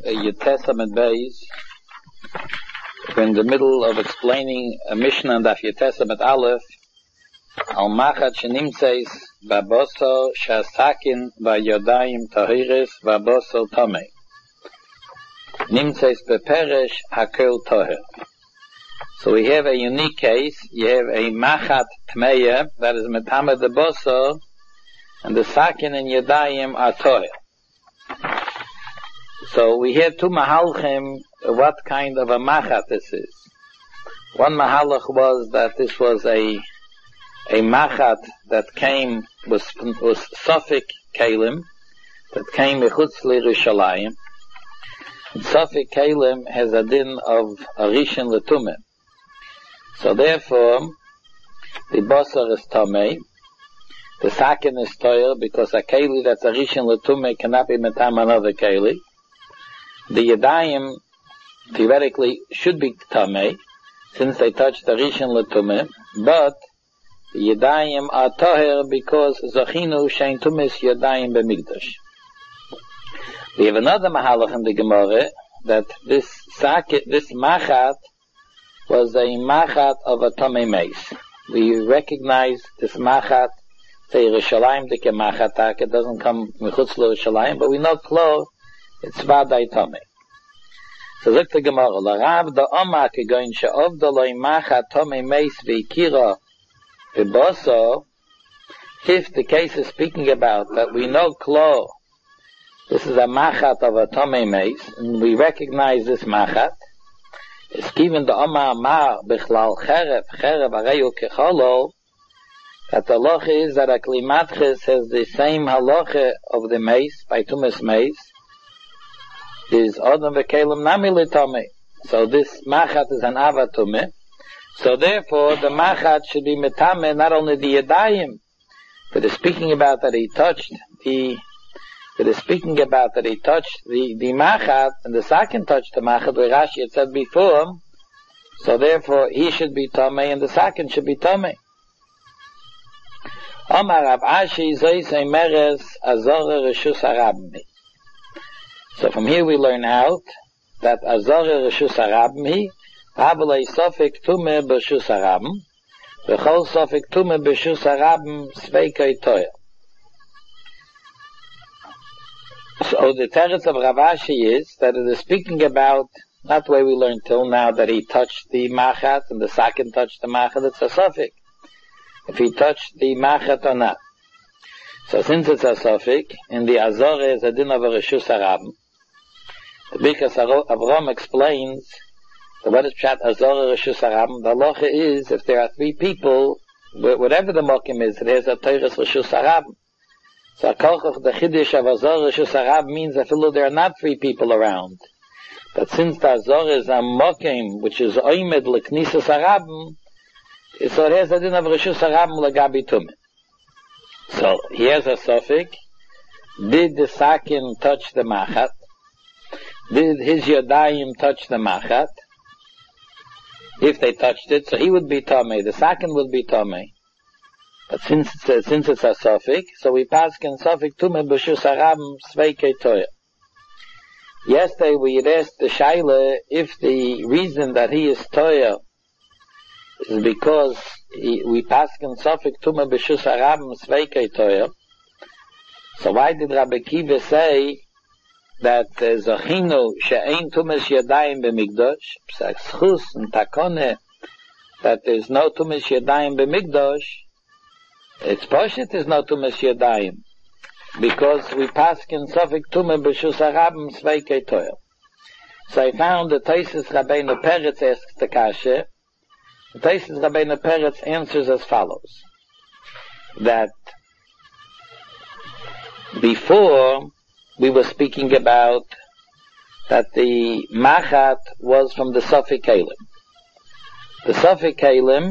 Testament Beis. We're in the middle of explaining a Mishnah and Daf Testament Aleph. Al Machat Shenimtzeis Baboso Shasakin Vayodayim Tahiris Baboso Tomei. Nimtzeis Beperesh Hakel Toher. So we have a unique case. You have a Machat Tmeya that is Metame de Boso, and the Sakin and Yodayim are Toher. So we have two mahalchim, what kind of a machat this is. One mahalach was that this was a machat that came, was Sofik Kalim, that came mechutz l'Yerushalayim. Sofik Kalim has a din of Arishin l'Tumeh. So therefore, the Basar is Tomei, the Sakin is Toyer, because a Keli that's Arishin l'Tumeh cannot be metam another Keli. The Yadayim theoretically should be Tameh, since they touched the Rishon L'Tumeh, but the Yadayim are Toher because Zachinu Shein Tumis Yadayim B'Migdash. We have another Mahalach in the Gemara, that this Machat was a Machat of a Tameh Meis. We recognize this Machat, say Yerushalayim Dike Machatak, it doesn't come Mechutz L'Yerushalayim, but we know Klo, it's Vaday Tomei. So look the Gemara. L'Rav da Omar kegoin she'ov da loy machat Tomei meis v'ikira v'boso. If the case is speaking about that we know Klo, this is a machat of a Tomei meis, and we recognize this machat. It's given the Omar Amar b'chlal cherev areyu kecholo, that the halacha is that a klimatches has the same halacha of the meis, by Tumas meis, is Odom v'Kelim Nami L'Tomei. So this Machat is an Avatumeh. So therefore, the Machat should be Metame, not only the Yadayim, but it's speaking about that he touched the Machat, and the second touched the Machat, where Rashi had said before, so therefore he should be Tomei, and the second should be Tomei. Omar Rav Ashi Zoisei Meres Azor Reshus Arabmi. So from here we learn out that Azorah Reshus Harabim Habalei Sofik Tumeh B'Reshus Harabim V'chol Sofik Tumeh B'Reshus Harabim Sveikei Toyer. So the teretz of Rav Ashi is that it is speaking about not the way we learned till now that he touched the Machat and the second touched the Machat, it's a Sofik. If he touched the Machat or not. So since it's a Sofik, in the Azorah is a din of a Reshus Harabim. The Birkas Avram explains that what is Pshat Azorah Reshus Harabim, the halacha is, if there are three people, whatever the mokim is, it has a Teiras Reshus Harabim. So Akolchach, the Chiddush of Azorah Reshus Harabim means that although there are not three people around, but since the Azorah is a mokim, which is Oimed L'Knisas Harabim, so it has a din of Reshus Harabim L'Gabi Tumeh. So here's a suffix. Did the Sakin touch the Machat? Did his Yodayim touch the Machat? If they touched it, so he would be Tomei. The Sakin would be Tomei. But since it's a suffix, so we pass in suffix Tumei B'Reshus Harabim Sveikei Toyer. Yesterday we had asked the Shaila if the reason that he is Toyer is because we pass in suffix Tumeh B'Reshus Harabim Sveikei Toyer. So why did Rabbi Kiva say that Zachinu she'ein Tumas Yadayim B'Migdosh, P'Schus and Takone, that there's no Tumas Yadayim B'Migdosh? It's Poshet there's no Tumas Yadayim, because we pass in suffix Tumeh B'Reshus Harabim Sveikei Toyer. So I found the Taisus Rabbeinu Peretz asks the Kasha. The Taisus Rabbeinu Peretz answers as follows: that before we were speaking about that the Machat was from the Sofik Kalim. The Sofik Kalim,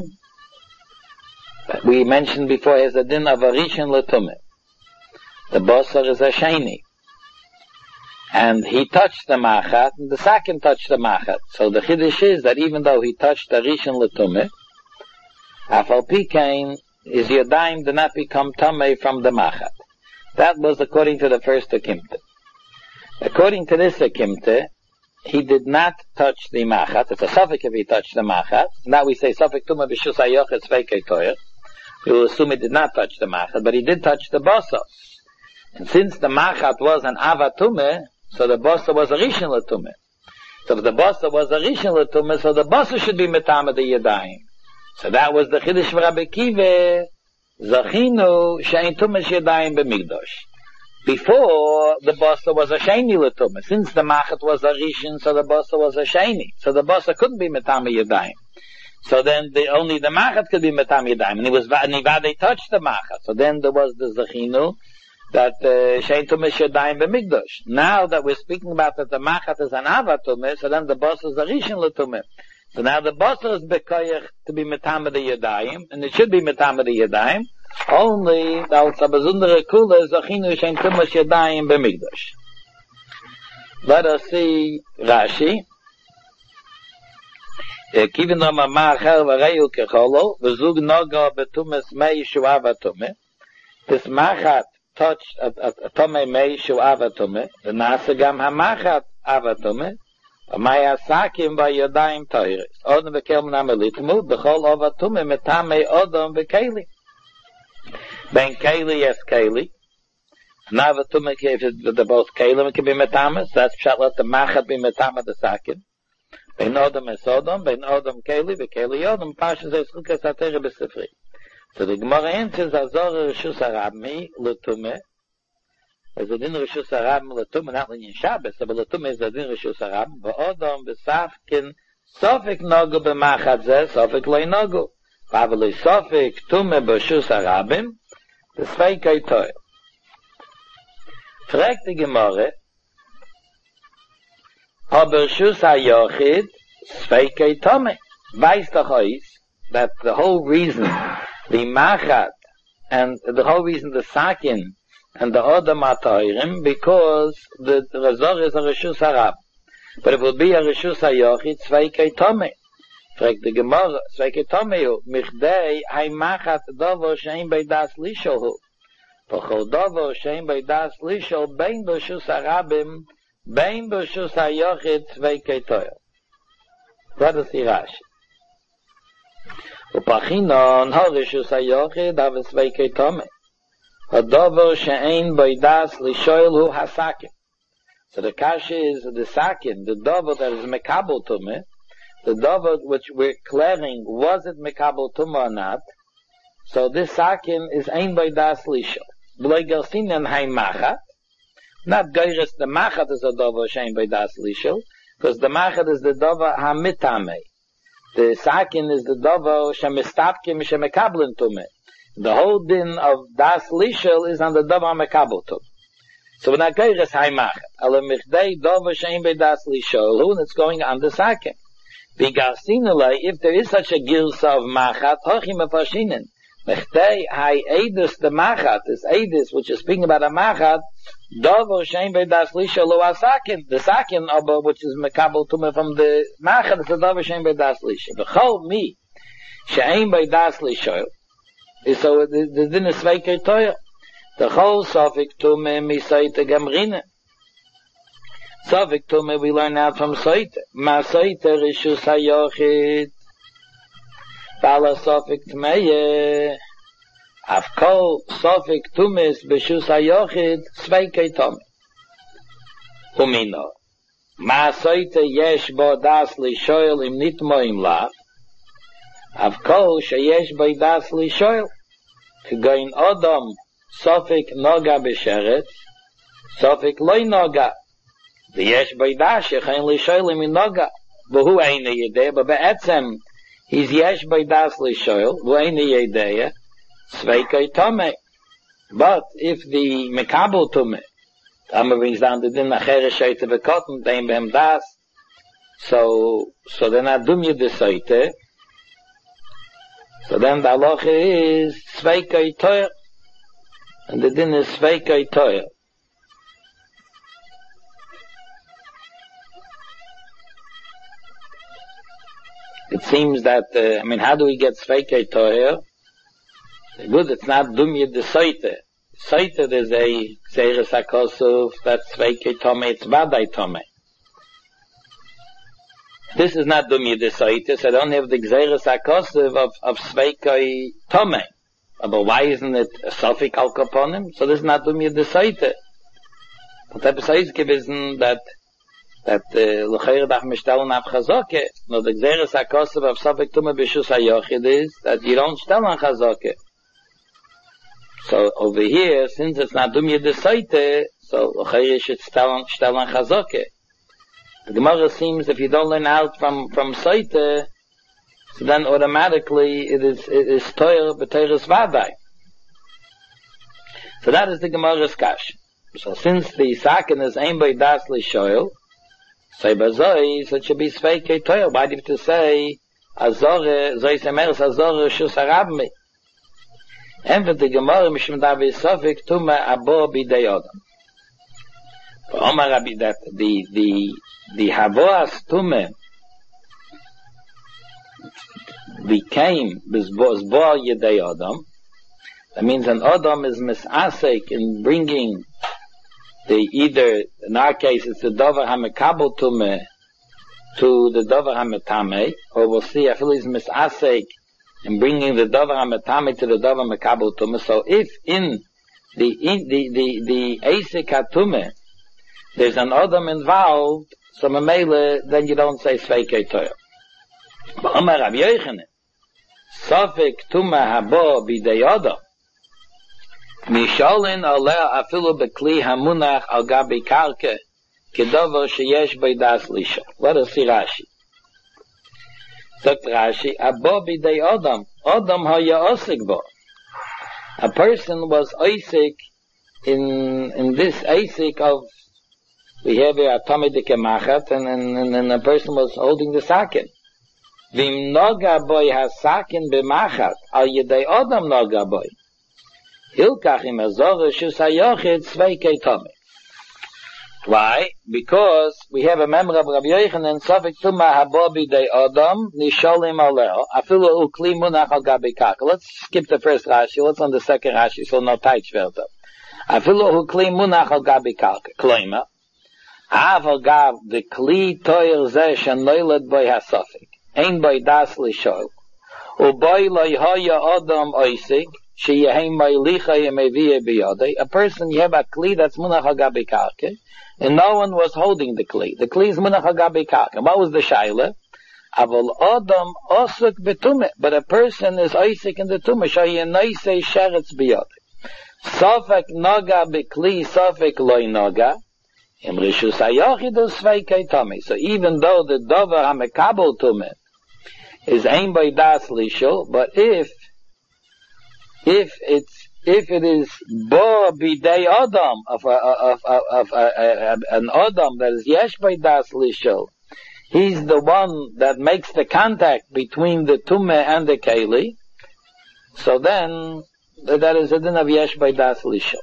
we mentioned before, has a din of Arishin L'Tumeh. The Basar is a Sheni. And he touched the Machat, and the second touched the Machat. So the Chiddush is that even though he touched the Rishon L'Tumeh, Afal Pikain, his Yadayim did not become Tamei from the Machat. That was according to the first Akimta. According to this Akimte, he did not touch the machat. It's a suffix if he touched the machat. Now we say suffix tumah b'shus hayochet sveikei toyer. We will assume he did not touch the machat, but he did touch the bosa. And since the machat was an avatumeh, so the bosa was a rishon l'tumeh. So if the bosa was a rishon l'tumeh, so the bosa should be metama the yadayim. So that was the chiddush of Rabbi Kiva. Zachinu she'ein tumas yadayim b'migdosh. Before, the bosa was a sheni l'tumah. Since the machat was a rishon, so the bosa was a sheni. So the bosa couldn't be metama yadayim. So then only the machat could be metama yadayim. And they touched the machat. So then there was the zachinu that she'ein tumas yadayim b'migdosh. Now that we're speaking about that the machat is an avatumah, so then the bosa is a rishon l'tumah. So now the bosa is bekoyach to be metama the yadayim, and it should be metama the yadayim. Only als a besondere kula zachinu shein tumas yadayim b'migdash. Let us see Rashi. Kivin no mama achar v'reyu kecholo v'zug noga betumas mei shu'ava tumeh. This machat touched a tumeh mei shu'ava tumeh. V'nasa gam hamachat ava tumeh. V'may asakim v'yadayim toiris. Odom v'kel mnam elitmu b'chol ava tumeh metamei odom v'keli. Ben Keli, yes Keli. Now the tumah, if they're both Kelim, it can be metamas. That's pshat, let the machat be metama the sakin. Ben Odom es Odom, Ben Odom Keli, Keli Odom, Pasha says, Chukas HaTorah b'Sifri. So the Gemara answers, Azor Rishus HaRabmi, l'tumah. There's a din Rishus HaRabmi, l'tumah, not l'nyin Shabbos, but l'tumah is a din Rishus HaRabmi. V'Odom b'Safkin, Sofik Nogu b'machat zeh, Sofik loy Nogu. V'avalei Sofik, Tumah b'Rishus HaRabim, the Sveikei Toyer. Fragt die Gemara, aber Shus HaYochid, Sveikei Tomei. Weiß doch euch, that the whole reason, the Machat, and the whole reason the Sakin, and the Odom HaToyrim, because the Razor is a Rishus HaRab. But it will be a Rishus HaYochid, Sveikei Tomei. Fragt die Gemara, Sveikei Tomei, Michdei, hay Machat dovo shein bei das Lishohu. V'chol dovo shein bei das Lishol, bein b'Rishus HaRabim, bein b'Rishus HaYochid, Sveikei Toyer. Let us see Rashi. Upachinon, ha Rishus HaYochid, ave Sveikei Tomei. Hadovo shein bei das Lishol hu hasakim. So the kasha is the sakin, the dovo that is mekabel tumeh, the dovo which we're clearing, was it mekabel tumah or not? So this sakin is ein by das lishol. B'loi gersinan hay machat. Not geiris the machat is a dovo shein by das lishol, because the machat is the dovo hamitame. The sakin is the dovo shemistapkim shemekablen tumeh. The whole din of das lishol is on the dovo hamekabel tumeh. So when I geiris hay machat, ala michdei dovo shein by das lishol, who it's going on the sakin. If there is such a gilsa of machat, hochim afashinin. Mechtei hay edus the machat, this edus which is speaking about a machat, dovo shein beidas lisha lo asakin. The sakin which is mekabel tumah from the machat is a dovo shein beidas lisha. V'chol mi shein beidas lisha. So the din is sveikei toyer. The whole sofik tumah misaita gamrina. Sofik tumah we learn out from Soita. Ma Soita Rishus HaYochid. Bala Sofik Tmeye. Afkol Sofik Tumis B'Shus HaYochid Sveikei Tomei. Umino. Ma Soita Yesh Bo Das Lishoyel Im Nitmo Im Lav. Afkol Sheyesh Bo Das Lishoyel. K'goyin Odom Sofik Noga B'Sheret. Sofik Loi Noga. The yesh beidash yechain lishoyl iminoga, but who ain't yedei? But be'etzem he's yesh beidas lishoyl, who ain't yedei? Sveikei tomei. But if the mekabel tomei, Tama brings down the din nachere shoyte bekotten, dein behem das, so then adum yedesoite. So then the halacha is sveikei toyer, and the din is sveikei toyer. It seems that, how do we get Sveikei Toyer? Good, it's not Dumye Desoite. Seite, there's a Gzeres HaKosuf, that's Sveike Tome, it's Vadai Tome. This is not Dumya de Seite, so I don't have the Gzeres HaKosuf of Sveike Tome. But why isn't it a Sofik Al Kaponim? So this is not Dumya de Seite. But the Pesach gewesen that L'cheir dach mishtellen af Chazoke. No, the Gzeres HaKosuf of Sofik Tome B'Shus HaYochid is that you don't stell on Chazoke. So over here, since it's not Dumya de Seite, so L'cheir should stell on Chazoke. The Gemara seems if you don't learn out from Seite, so then automatically it is Toyer B'Teres Vadai. So that is the Gemara's Kash. So since the Sakin is Ein Bei Das L'Shoyel, say Bazoi, so it should be Sveike Toyer. Why do you have to say Azore, Zoi Semeres Azore Shus Harabmi? And for the Gemara, Mishum Davi Sofik, Tuma Abo Bidei Odom. For Omar Rabbi, that the Havoas Tume became Bizbo Yedei Odom. That means an Odom is misasek in bringing either, in our case, it's the Dover HaMekabel Tume to the Dover HaMetame, or we'll see, I feel he's misasek in bringing the Dover HaMetame to the Dover HaMekabel Tume. So if in the Asik HaTume, there's an Odom involved, so Mamele, then you don't say Sveike Toyer. But Omar Rav Yochanan, Sofik Tuma Habo Bidei Odom, Misholin Aleh Afilu Bekli Hamunach Al Gabi Karke, Kedover Sheyesh Beidas Lisha. Let us see Rashi. Dr. Rashi, Abo Bidei Odom, Odom Haya Osik Bo. A person was Osik in this Osik of, we have here Atomidike Machat, and a person was holding the Sakin. Vim Noga Boy HaSakin B'Machat, Al Yedei Odom Noga Boy. Hilkach im Azore Shus HaYochid Sveike Tome. Why? Because we have a member of Rabbi Yochanan, Sofik Tuma Habo Bidei Odom, Nisholim Aleo, Afilu Ukli Munach Al Gabi Kaka. Let's skip the first Rashi, let's on the second Rashi, so no tight Shvelta. Afilu Ukli Munach Al Gabi Kaka. Kloima. Aval Gav, the Kli Toyer Zeh Shanoilad Boy HaSofik. Ein Boy Das Lishol. Uboy Loi Hoya Odom Oisik, Sheyehem Boy Licha Yemeviyeh Biyodei. A person, you have a Kli that's Munach Al Gabi Kaka, and no one was holding the Kli. The Kli is Munach Al Gabi Kaka. What was the Shaila? Aval Odom Osuk Betume. But a person is Oisik in the Tume, Sheyenoisei Sheretz Biyodei. Sofek Noga Bekli, Sofek Loi Noga. So even though the Dover HaMekabel Tume is Ein Bei Das Lishol, but if it is Bo Bidei Odom of an Odom that is Yesh Bei Das Lishol, he's the one that makes the contact between the Tume and the Keli, so then that is a din of Yesh Bei Das Lishol.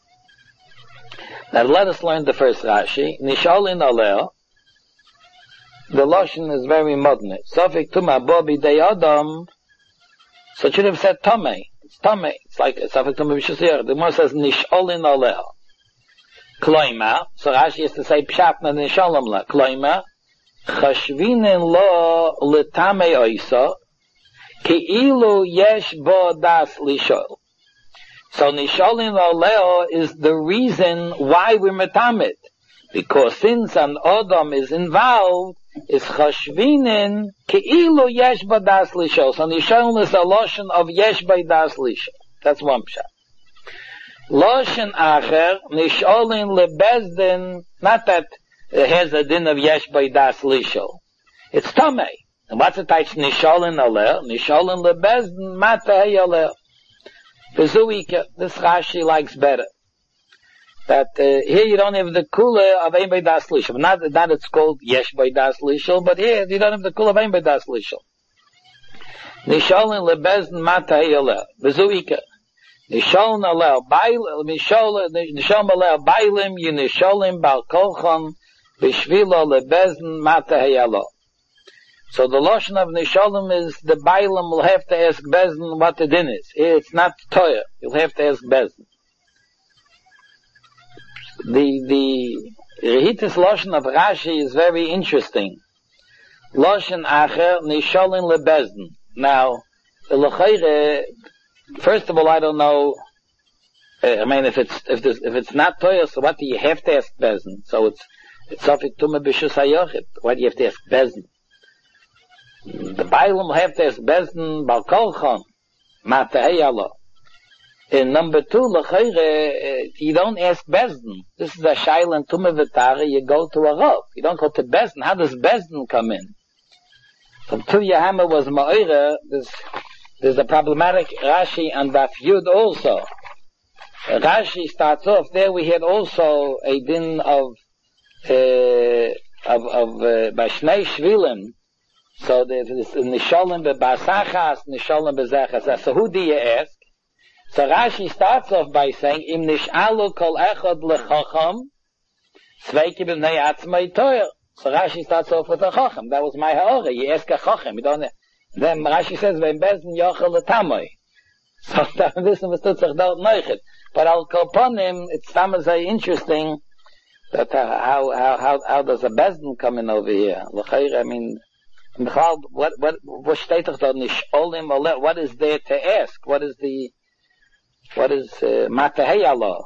Now let us learn the first Rashi. Nisholin Aleo. The Lashon is very modern. Sofik Tuma Bo Bidei Odom. So it should have said Tome. It's Tome. It's like Sofik Tuma B'Shusir. The Gemara says Nisholin Aleo. Kloima. So Rashi is to say Pshatna Nisholim La. Kloima. Chashvinin Lo L'Tame Oisa. Ki'ilu Yesh Bo Das Lishol. So Nisholin Oleo is the reason why we're metamid. Because since an Odom is involved, is Chashvinin Ke'ilu Yesh Badas Lishol. So Nisholin is a lotion of Yesh Badas Lishol. That's one pshat. Lotion Acher, Nisholin Lebezdin, not that it has a din of Yesh Badas Lishol. It's Tomei. And what's the type Nisholin Oleo? Nisholin Lebezdin, Matei Oleo. Bezuike, this Rashi likes better. That here you don't have the kula of Ein Bei Das Lishol. Not it's called Yesh Bei Das Lishol, but here you don't have the kula of Ein Bei Das Lishol. Nisholin lebezn matay alel. Bezuike. Nisholin alel. Nisholin alel bailim yinisholim bal kolchon bishvilo lebezn matay alel. So the lotion of Nisholim is the Bailam will have to ask Bezdin what the din is. It's not Toya. You'll have to ask Bezdin. the Rehitis Loshen of Rashi is very interesting. Loshen Acher Nisholin Lebezden. Now, first of all, I don't know. I mean, if it's not Toya, so what do you have to ask Bezden? So it's Sofik Tume B'Shus HaYochid. Why do you have to ask Bezden? The Bible have to ask Bezden Bal Kolchon Matahei Allah. And number two, you don't ask Bezden. This is a Shail and Tume V'Tara. You go to a Rav. You don't go to Bezden. How does Bezden come in? So Tu Yahama was Ma'ira. There's a problematic Rashi and Daf Yud also. Rashi starts off there. We had also a din of Bashnei Shvilim. So there's Nisholim B'Basachas, Nisholim B'Zechas. So who do you ask? So Rashi starts off by saying, Im Nish'alu Kol Echad L'Chacham, Sveiki B'Nei Atzmai Toyer. So Rashi starts off with a Chacham. That was my ha'ora. You ask a Chacham. You don't. Then Rashi says, V'Em Bezin Yochel L'Tamoi. So this is Neuchet. But Al Kolponim, it's very interesting that how does a Bezin come in over here? I mean, what steht doch da nicht olim or what is there to ask? What is Matahei Allah?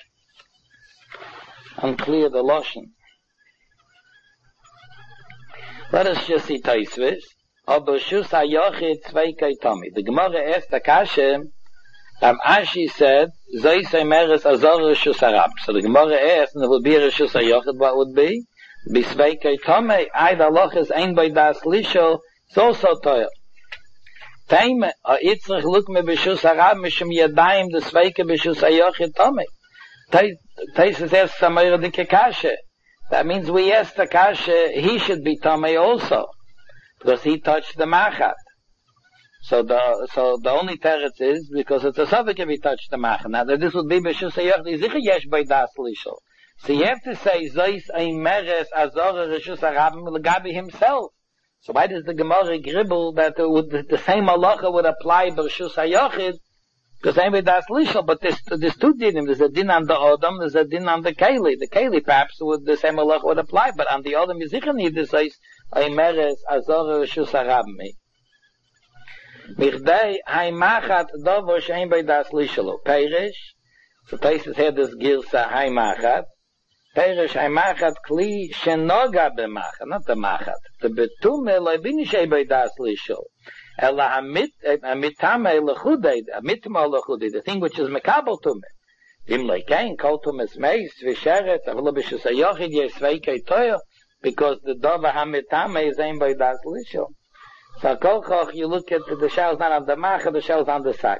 Unclear the Loshen. Let us just see Taisvis. Aber Shus HaYochid Tzvei Tomi. The Gemara asked the Kasha, Ashi said, Zoi Meres Azor Shus HaRab. So the Gemara asked, and it would be a Shus HaYochid, what would be? Bisvei Tomi. Aida Lochis Ein Bei Das Lisho. It's also Toyer. Taime, Itzrich Lukme B'Shus HaRab, Mishum Yadayim, the Sveike B'Shus HaYochid Tomi. Taisis asks Samayra Dike Kasha. That means we asked the Kasha, he should be Tomi also. Because he touched the Machat. So the only teretz is, because it's a Safek if he touched the Machat. Now this would be B'Shus HaYochid, Zicha Yesh Bei Das Lisho. So you have to say, Zois Ein Meres Azor Shus HaRab, L'Gabi himself. So why does the Gemara gribble that the same halacha would apply B'Shus HaYochid? Because anyway, that's lishal, but there's two dinim. There's a din on the Odom, there's a din on the Keli. The Keli perhaps the same halacha would apply, but on the Odom, you sicher need to say, Eimeres Azor Shus HaRab me. Michdei Haimachat Dovo Shein Bei Das Lishalo. Perish. So Taisus had this Girsa Haimachat. Perish Haimachat Kli Shenoga B'Machat, not the Machat. The Betume Leibini Shei Bei Das Lishalo. Ela Amitame Lechudei, Amitma Lechudei, the thing which is Mekabel Tume. Im Leikein, Kol Tumes Meis, Visheret, Avla B'Shus HaYochid, Yesveikei Toyo, because the Dova Hamitame is aimed by Das Lisho. So Kolchoch, you look at the shells not on the Macha, the shells on the Sack.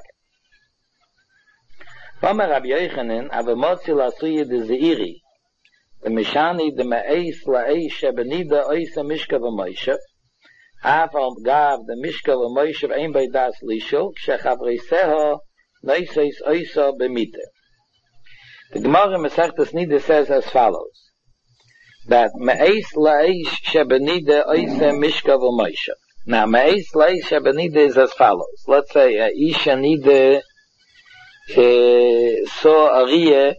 Vama Rabbi Yochanan, Avamotzi Lasuye de Zeiri, the Mishani, the Me'eis, La'eis, Shebenida, Oisa, Mishka, V'Moshe, Aval Gav, the Mishka, V'Moshe, aimed by Das Lisho, Shechavreiseho, Leiseis, Oisa, B'Mite. The Gemara Masechtas Nida says as follows, that Me'eis La'eis Shebenida Oisa Mishka V'Moshe. Now, Me'eis La'eis Shebenida is as follows. Let's say, Isha Nida saw Arieh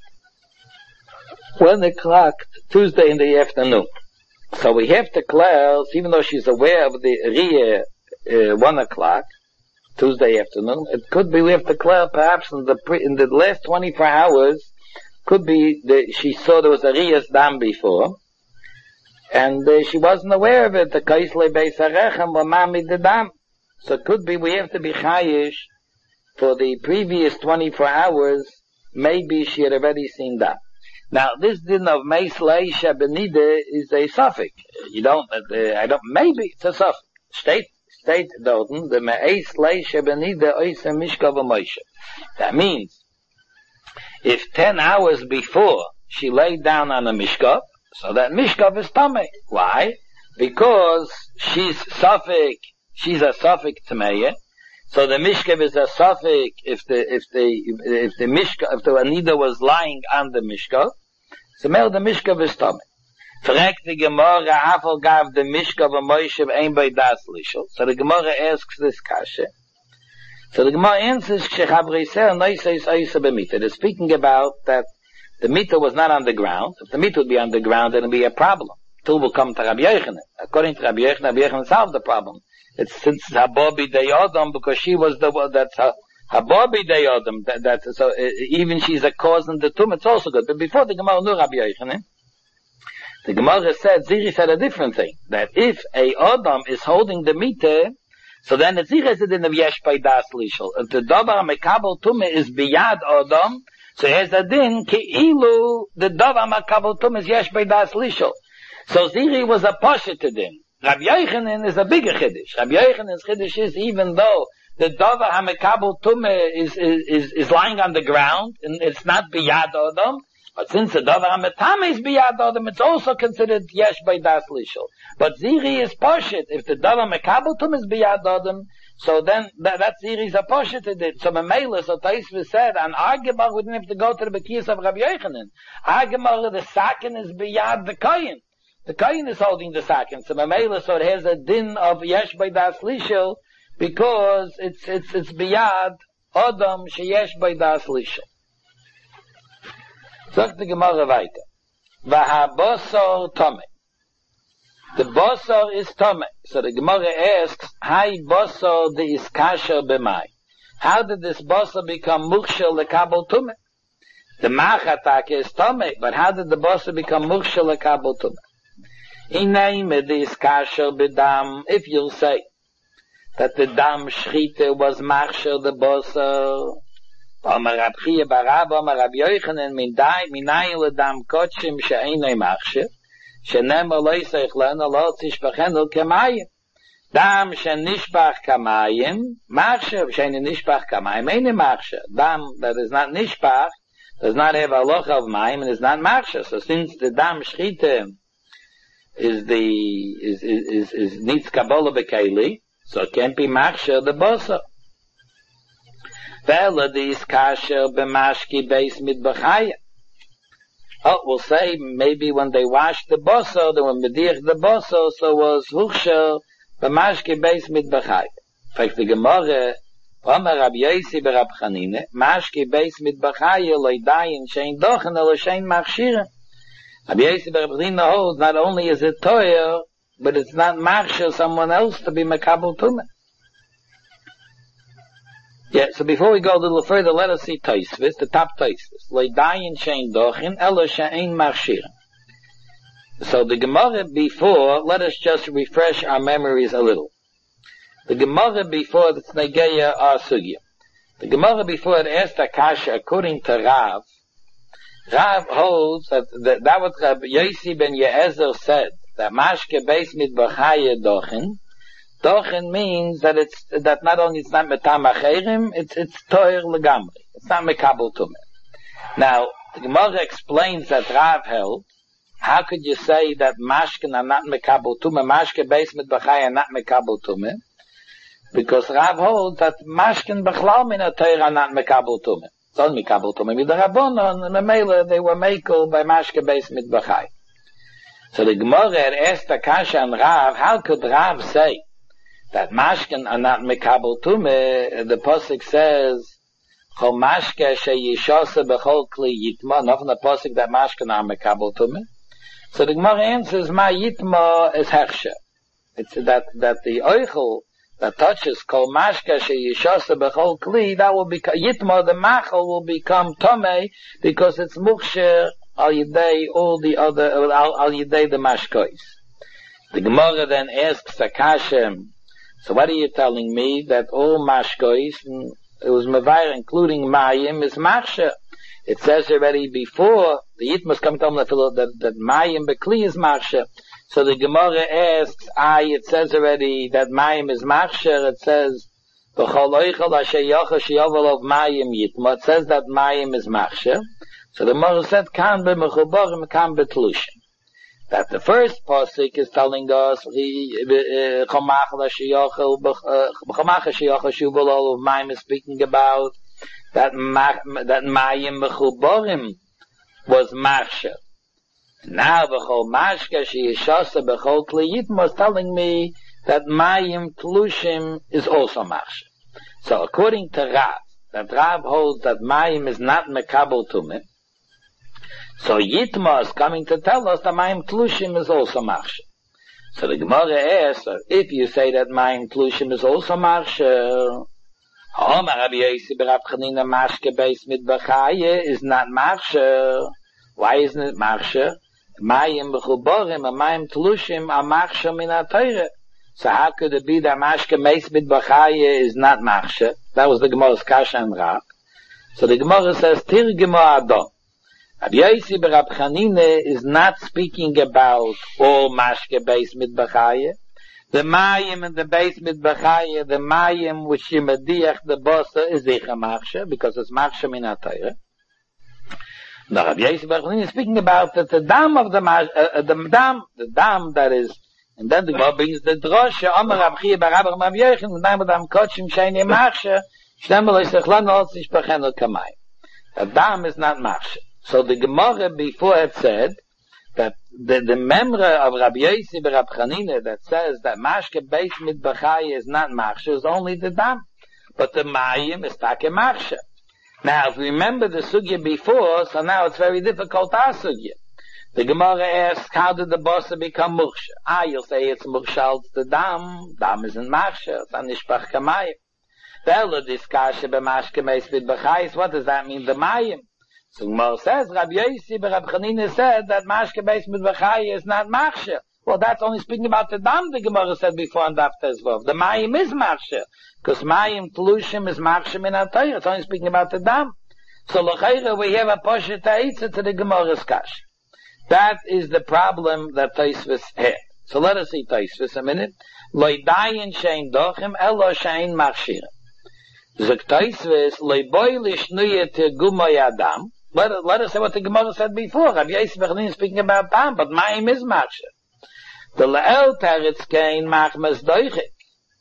1 o'clock Tuesday in the afternoon. So we have declared, even though she's aware of the Arieh 1 o'clock Tuesday afternoon, it could be we have declared perhaps in the last 24 hours, could be that she saw there was a Riyas Dam before, and she wasn't aware of it. The Kaisle Beis Harechem Mami the Dam. So it could be we have to be chayish for the previous 24 hours. Maybe she had already seen that. Now this din of Meis Leisha Benide is a suffix. Maybe it's a suffix. State Doten, the Me'eis Leisha Benide Oisa Mishka V'Moshe. That means, if 10 hours before she laid down on a Mishka, so that Mishka is Tameh. Why? Because she's a suffix Tameya. So the Mishka is a suffix if the Mishka, if the Anida was lying on the Mishka, so the Mishka is Tameh. Fragt the Gemara, Afal Gav the Mishka V'Moshe Ein Bei Das Lishol. So the Gemara asks this kasha. So the Gemara answers, It is speaking about that The mita was not on the ground. If the mita would be on the ground, then it would be a problem. Till will come to Rabbi Yochanan. According to Rabbi Yochanan solved the problem. It's since Habobi Deyodam, because she was the one that's Habobi Deyodam, so even she's a cause in the tomb, it's also good. But before the Gemara knew Rabbi Yochanan, the Gemara said, Ziri said a different thing, that if a Adam is holding the mita, so then the Ziri is in the Yesh by Das Lishol. If the Davar Mekabel Tumah is Biyad Adam, so here's a din, Ki'ilu, the Davar Mekabel Tumah is Yesh by Das Lishol. So Ziri was a Pasha to din. Rabbi Yochanan is a bigger Chiddush. Rabbi Yochanan's Chiddush is, even though the Davar HaMekabel Tumah is lying on the ground, and it's not Biyad Adam, but since the Davar HaMetame is Biyad Adam, it's also considered Yesh by Das Lishol. But Ziri is Pashit. If the Davar HaMekabel Tumah is Biyad Adam, so then that Ziri is a Pashit to it. So Memela, so Taisva said, an Argemar wouldn't have to go to the Bekiyas of Rabbi Yochanan. Argemar, the Sakin is Biyad the Kayin. The Kayin is holding the Sakin. So Memela, so it has a din of Yesh by Das Lishol, because it's Biyad Adam Sheyesh by Das Lishol. Sagt die Gemara weiter. Vahabosor Tome. The Bosor is Tome. So the Gemara asks, Hai Bosor de is Kasher b'mai. How did this Bosor become Mukshel lekabel Tume? The Machatak is Tome, but how did the Bosor become Mukshel lekabel Tume? Inaime de is Kasher b'dam, if you'll say that the Dam Shchite was Machsher the Bosor, Amar Rab Chiya bar Abba, Amar Rab Yochanan, minayin ledam kotshim she'einay machsher, she'nemar lo yisech lena lo tishbachenu kemayim. Dam she'nishbach kamayim, machsher, she'einay nishbach kamayim, einay machsher. Dam that is not nishbach, does not have a loch of mayim, and is not machsher. So since the dam shchite is needs kabbalah bekeli, so it can't be machsher the bosa. Veladis kasher b'mashki beis mitbachaya. Oh, we'll say maybe when they washed the boso, they were medich the boso, so was huchsher b'mashki beis mitbachaya. In fact, the Gemara, Omer Rabbi Yosi b'Rab Chanine, mashki beis mitbachaya loidayin shein dochen elo shein machshira. Rabbi Yosi b'Rab Chanine holds not only is it toyer, but it's not machshir someone else to be mekabel tumah. Yeah, so before we go a little further, let us see Taisvis, the top Taisvis. Leidayin shein dochin, elo she'ein machshir. So the Gemara before, let us just refresh our memories a little. The Gemara before, the Tnegeya Sugya. The Gemara before it asked Akasha, according to Rav, Rav holds that what Rabbi Yosi ben Ye'ezer said, that mashke beis mitbachaya dochin, Dochen means that that not only it's not metam acherim, it's toir legamri. It's not mekabel tumah. Now, the Gemara explains that Rav held, how could you say that mashken are not mekabel tumah, mashke beis mitbachai are not mekabel tumah? Because Rav holds that mashken bechlal min toir are not mekabel tumah. It's only mekabel tumah. With the Rabbanon, and the Memela, they were mekel by mashke beis mitbachai. So the Gemara had asked Akasha and Rav, how could Rav say that mashken are not mekabel tumah? The pasuk says, "Chol mashke sheyishasa bechol kli yitma." Not from the pasuk that mashken are mekabel tumah. So the Gemara answers, "Ma yitma is hechsher." It's that the oichel that touches kol mashke sheyishasa bechol kli, that will become yitma. The machal will become tumah because it's muksher al yidei all the other al yidei the mashkois. The Gemara then asks Akashem, so what are you telling me? That all mashkois, it was mevayer, including mayim, is machsher. It says already before, the yit must come to them that mayim bekli is machsher. So the Gemara asks, it says already that mayim is machsher. It says, v'chol oichel asher yochel sheyovel of mayim yitma. It says that mayim is machsher. So the Gemara said, kan b'mechuborim, kan b'tlushim. That the first pasuk is telling us Mayim is speaking about that Mayim mechuborim was machsher. Now b'chol mashke sheyishasa b'chol kli yitma is telling me that Mayim tlushim is also machsher. So according to Rav, that Rav holds that Mayim is not mekabel tumah. So Yitma is coming to tell us that Mayim Tlushim is also Machsher. So the Gemara asks, if you say that Mayim Tlushim is also Machsher, Omar Rabbi Yosi B'Rav Chanina Mashke Beis Mitbachaye is not Machsher. Why isn't it Machsher? Mayim B'chuborim and Mayim Tlushim are Machsher Min HaTorah. So how could it be that Mashke Beis Mitbachaye is not Machsher? That was the Gemara's Kasha and Rav. So the Gemara says, Tirgema Adon. Rabbi Yosi B'Rav Chanina is not speaking about all Mashke Beis Mitbachaye. The Mayim and the Beis Mitbachaye, the Mayim which Yimadiach the Bosa is Zicha Machsher, because it's Machsher Min HaTorah. Now Rabbi Yosi B'Rav Chanina is speaking about that the dam of the dam that is, and then the Gemara brings the drosha, Omer Rav Chiya bar Abba Rav Yochanan, the dam Kotshim Sheini Machsher, Shnemel Yisechlanu Otzish Bachenu Kamayim. The dam is not Machsher. So the Gemara before had said that the memra of Rabbi Yosi B'Rav Chanina that says that Mashke Beis Mitbachaye is not Machsher is only the dam, but the Mayim is Take Machsher. Now, if we remember the sugya before, so now it's very difficult our sugya. The Gemara asks, how did the bossa become Mursha? You'll say it's Murshal the dam. Dam isn't Machsher. It's Anishpach Kamayim. The Ella Diskasha B'Mashke Beis Mitbachaye, what does that mean? The Mayim. So Gemara says, Rabbi Yosi B'Rav Chanina said that Mashke Beis Mitbachaye is not Machsher. Well, that's only speaking about the dam, the Gemara said before on Daf Tezvav. The Mayim is Machsher, because Mayim Tlushim is Machsher Min HaTorah. It's only speaking about the dam. So L'chaira, we have a Poshet Ha'itza to the Gemara's Kash. That is the problem that Tosfos had. So let us see Tosfos a minute. Lo dayin shein dochem, elo shein Machshirim. Zok Tosfos, lo boy lishnuye tegumoy adam. Let us say what the Gemara said before. Rabbi Yosi B'Rav Chanina is speaking about dam, but Mayim is Machsher. The Le'el Teretz Kein Machmas Doichik.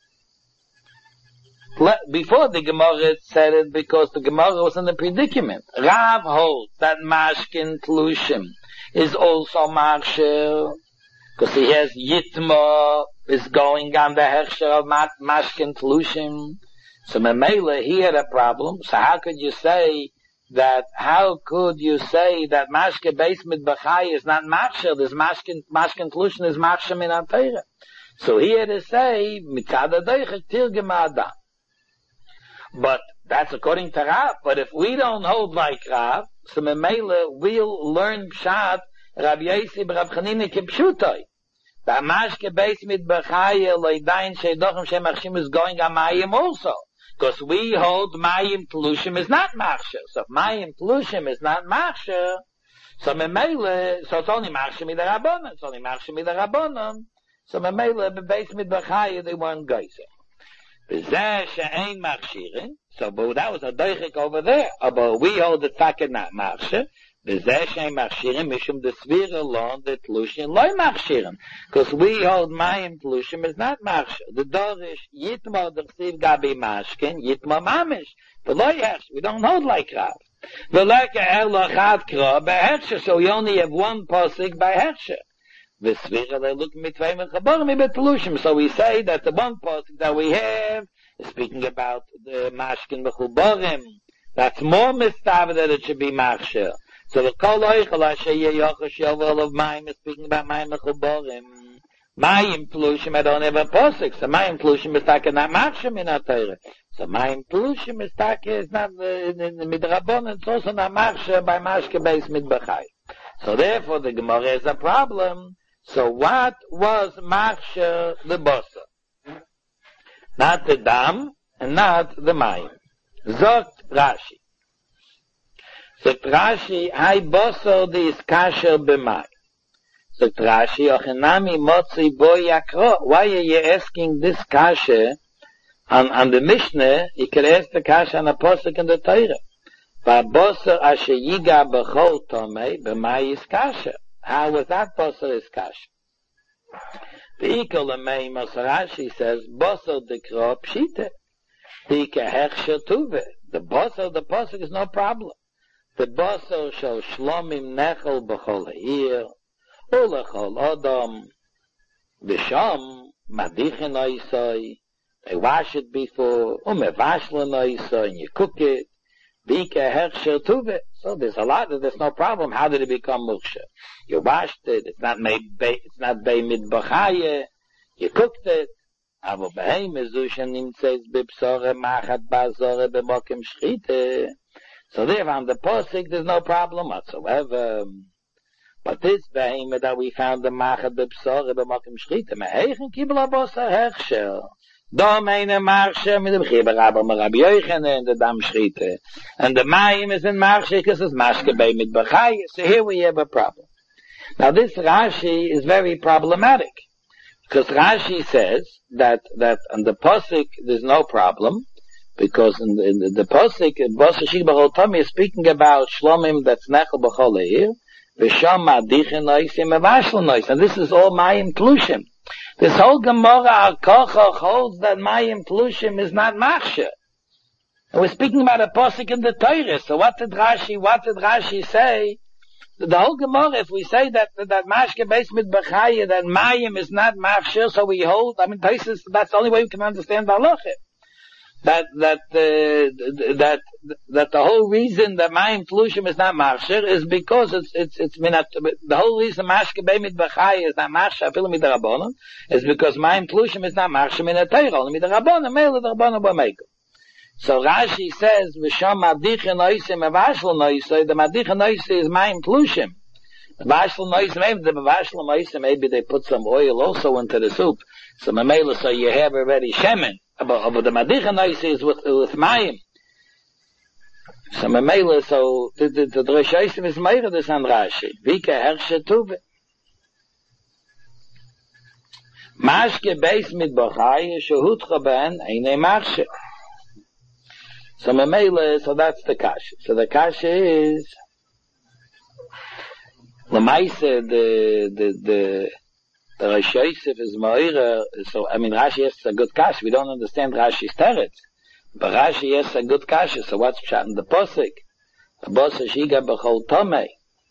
Before the Gemara said it because the Gemara was in a predicament. Rav holds that Mashkin Tlushim is also Machsher, because he has Yitma is going on the Hechsher of Mashkin Tlushim. So Memela, he had a problem. So how could you say that Mashke Beis Mitbachaye is not Machsher? This Mashkin Tlushim is Machsher Min HaTorah. So he had to say, Mitzad HaDoichek Tirgema Adam. But that's according to Rav. But if we don't hold like Rav, so Memela, we'll learn Pshat, Rabbi Yosi B'Rav Chanina Kipshutai. That Mashke Beis Mitbachaye, Loidayin Sheidochem Shemachshim is going on Mayim also. Because we hold Mayim Tlushim is not Machsher. So if Mayim Tlushim is not Machsher, so Memele, so it's only Machsher Midarabonon. It's only Machsher Midarabonon. So Memele, Beis Mitbachaye, they weren't geyser. B'zeh she'ein Machshirin. So, but that was a doichik over there. But we hold the Taka not Machsher. B'zeh she'ein Machshirin, mishum the Svir alone, the Tlushim, loy Machshirin. Because we hold Mayim Tlushim is not Machsher. The Dorish, Yitma, the Chsiv Gabi Mashkin, Yitma Mamish. But loy Hechsher, we don't hold like Rav. V'leka Erlo Chad Kra, by Hechsher, so we only have one posik by Hechsher. V'svira, they look mitveim and chaborim betlushim. So we say that the one posik that we have is speaking about the Mashkin B'chuborim. That's more mistav that it should be Machsher. So the Kol Oichel Asher Yochash Yovel of Mayim is speaking about Mayim B'chuborim. Mayim Tlushim, I don't have a posik. So Mayim Tlushim is not Machsher Min HaTorah. So Mayim Tlushim is not in the Midrabon, it's also not Machsher by Mashke Beis Mitbachaye. So therefore the Gemara has a problem. So what was Machsher the Bossa? Not the Dam and not the Mayim. Zogt Rashi. Zogt Rashi, Hai Bossa the Iskasher b'Mayim. Zogt Rashi, Ochenami Motzi Bo Yakro. Why are you asking this kasha on the Mishnah? You could ask the kasha on a posuk in the Torah. V'Bossa Asher Yiga B'chol Tomei b'Mayim Iskasher. How was that Bossa is kasha? The Ikel Amei Rashi says, Bossa dekro pshite. The Ike Hechsher tuve. The Bossa of the Posuk is no problem. The Bossa shall shlomim nechel b'chol ha'ir, ulechol odom, v'sham madichin oisoi, they wash it before, umevashlen oisoi, and you cook it, Vika Herksher Tuve. So there's no problem. How did it become Muksha? You washed it, it's not bay mit Bachaye, you cooked it. Aber beheim Zushan nimtzes bipsore machat bazore b'mokim shchite. So there on the posik there's no problem whatsoever. But this beheim that we found the machat bipsore b'mokim shchite, meheichen kibla bosa herchel. Da meine Marsche mit dem Chiberabber Rabbi Yochanan and the Dam Shchite. And the Mayim is in Marsche because it's Mashke bei mit Bachai. So here we have a problem. Now this Rashi is very problematic. Because Rashi says that on the Posik there's no problem. Because in the Posik, Bosa Shik B'chol Tomi is speaking about Shlomim that's Nechel B'chol Le'ir. V'sham Ma'adichin Noisim Evashel Nois. And this is all Mayim Plushim. This whole Gemara Al-Kochach holds that Mayim Plushim is not Machshe. And we're speaking about a Posik in the Torah. So what did Rashi say? The whole Gemara, if we say that Mashke based with Bechaya, that Mayim is not Machshe, so we hold, that's the only way we can understand the halacha. That the whole reason that Mayim Plushim is not Machsher is because the whole reason Mashke Beimit B'chai is not Machsher Afilu Mid Rabbanon is because Mayim Plushim is not Machsher Min HaTorah only Mid Rabbanon Mele Rabbanon B'Meikel. So Rashi says V'sham Madichin Noisim Evashel Noisim, the Madichin Noisim is Mayim Plushim. Evashel Noisim, maybe they put some oil also into the soup, so Mamela, so you have already shemen. But the Madichin Noisim is with Mayim. So Mamela, so the Dreshaisim is Meira this on Rashi. Vika Hershe Tuve. Mashke Beis mit Bachai, Shehutcha Ben, Eine Marshe. So Mamela, so that's the Kasha. So the Kasha is, Lamaisa, the Rosh Yosef is Moira, so, Rashi has a good kasha. We don't understand Rashi's teretz. But Rashi has a good kasha, so what's pshat in the posik? The bosa shiga b'chol tomei.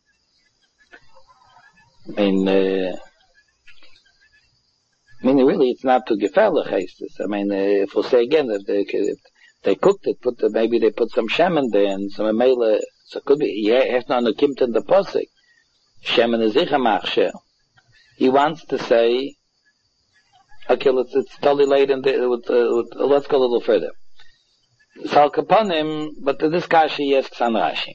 Really, it's not too gefährlich, heißt es. If we'll say again, if they cooked it, maybe they put some shemen there, and some mele, so it could be, have to kimt in the posik. Shemen is sicher machsher. He wants to say, okay, it's totally late in let's go a little further. So Kaponim, but this Kashi asks on Rashi.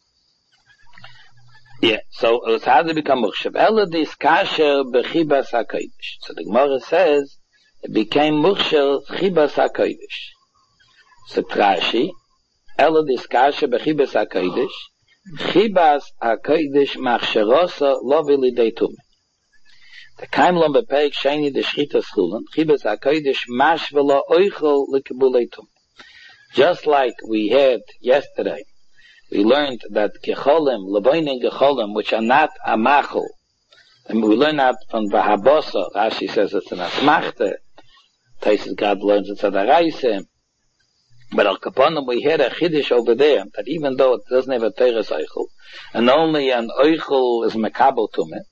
Yeah, so how did it become Mukshav? Ela dis Kasher b'chibas HaKodesh. So the Gemara says, it became Mukshav chibas HaKodesh. So Rashi, Ela dis Kasher b'chibas HaKodesh, chibas HaKodesh machsherosa lo v'lidei tumah. The Kaimlon bepeik sheni de shchita schulen, chibas HaKodesh mash v'lo oichel l'kibulei tumah. Just like we had yesterday, we learned that gecholim, levoinen gecholim, which are not a machol, and we learn that from Vahabosa. Rashi says it's an asmachte. Taisus God learns it's a daraise. But al kaponim, we had a chiddush over there that even though it doesn't have a teres oichel, and only an oichel is mekabel tumah,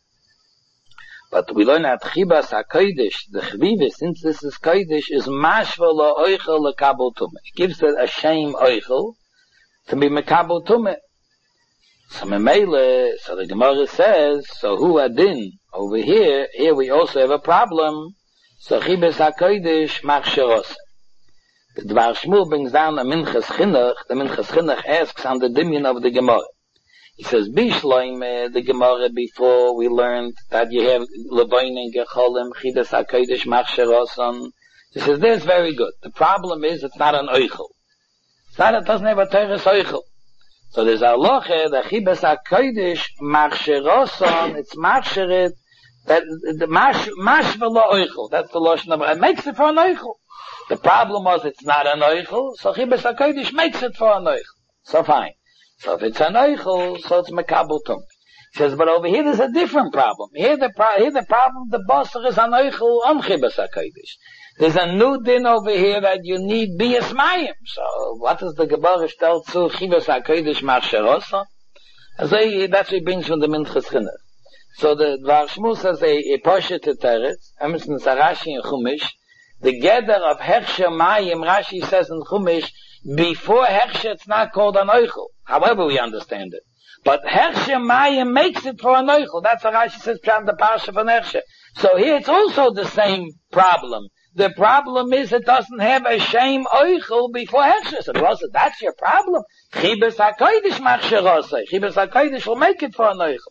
but we learn that chibas HaKodesh, the chvivis, since this is kodesh, is mashva lo oichel lekabel tumah. It gives it a shame oichel to be mekabel tumah. So memele, so the Gemara says, so hu adin over here we also have a problem. So chibas HaKodesh machsheros. The Dvar Shmuel brings down a Minchas Chinuch. The Minchas Chinuch asks on the Dimyon of the Gemara. He says, Bishloim, the Gemara before we learned that you have Levoinen Gecholim, Chidas HaKodesh Machsherosan. He says, that's very good. The problem is it's not an Oichel. It doesn't have a Teres Oichel. So there's a loche, the Chidas HaKodesh Machsherosan, it's Machsheret, that the Mashvela Oichel. That's the Lashon of it. Makes it for an Oichel. The problem was it's not an Oichel, so Chidas HaKodesh makes it for an Oichel. So fine. So if it's an Oichel, so it's Mekabel Tum. He says, but over here there's a different problem. Here the problem, the Bosser is an Oichel on Chidas HaKodesh. There's a new din over here that you need Bias Mayim. So what does the Gemara tell to Chidas HaKodesh Machsherosa? That's what he brings from the Minchas Chinuch. So the Dvar Shmuel says a Poshet Teretz, Emerson Sarashi and Chumash, the gather of Hersher Mayim, Rashi says in Chumash, Before Hechsher, it's not called an Eichel. However we understand it. But Hechsher Mayim makes it for an Eichel. That's what Rashi says, Pshat the Parsha von Hechsher. So here it's also the same problem. The problem is it doesn't have a shame Eichel before Hechsher. So that's your problem. Chibas HaKodesh machsherosei. Chibas HaKodesh will make it for an Eichel.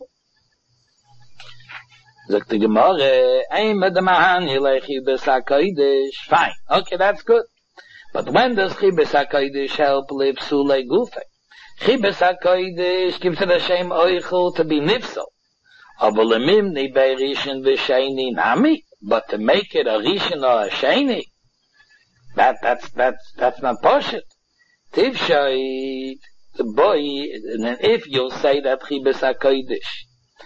Sagt die Gemara, Eime de Mahani le Chibas HaKodesh. Fine. Okay, that's good. But when does Chibas HaKodesh help live Sule Gufe? Chibas HaKodesh gives it a shame Eichel to be nifsel. Aber lemimni bei Rishon v'Sheni nami. But to make it a Rishon or a Sheni, that's not poshut. Tivshait, the boy, and if you'll say that Chibas HaKodesh,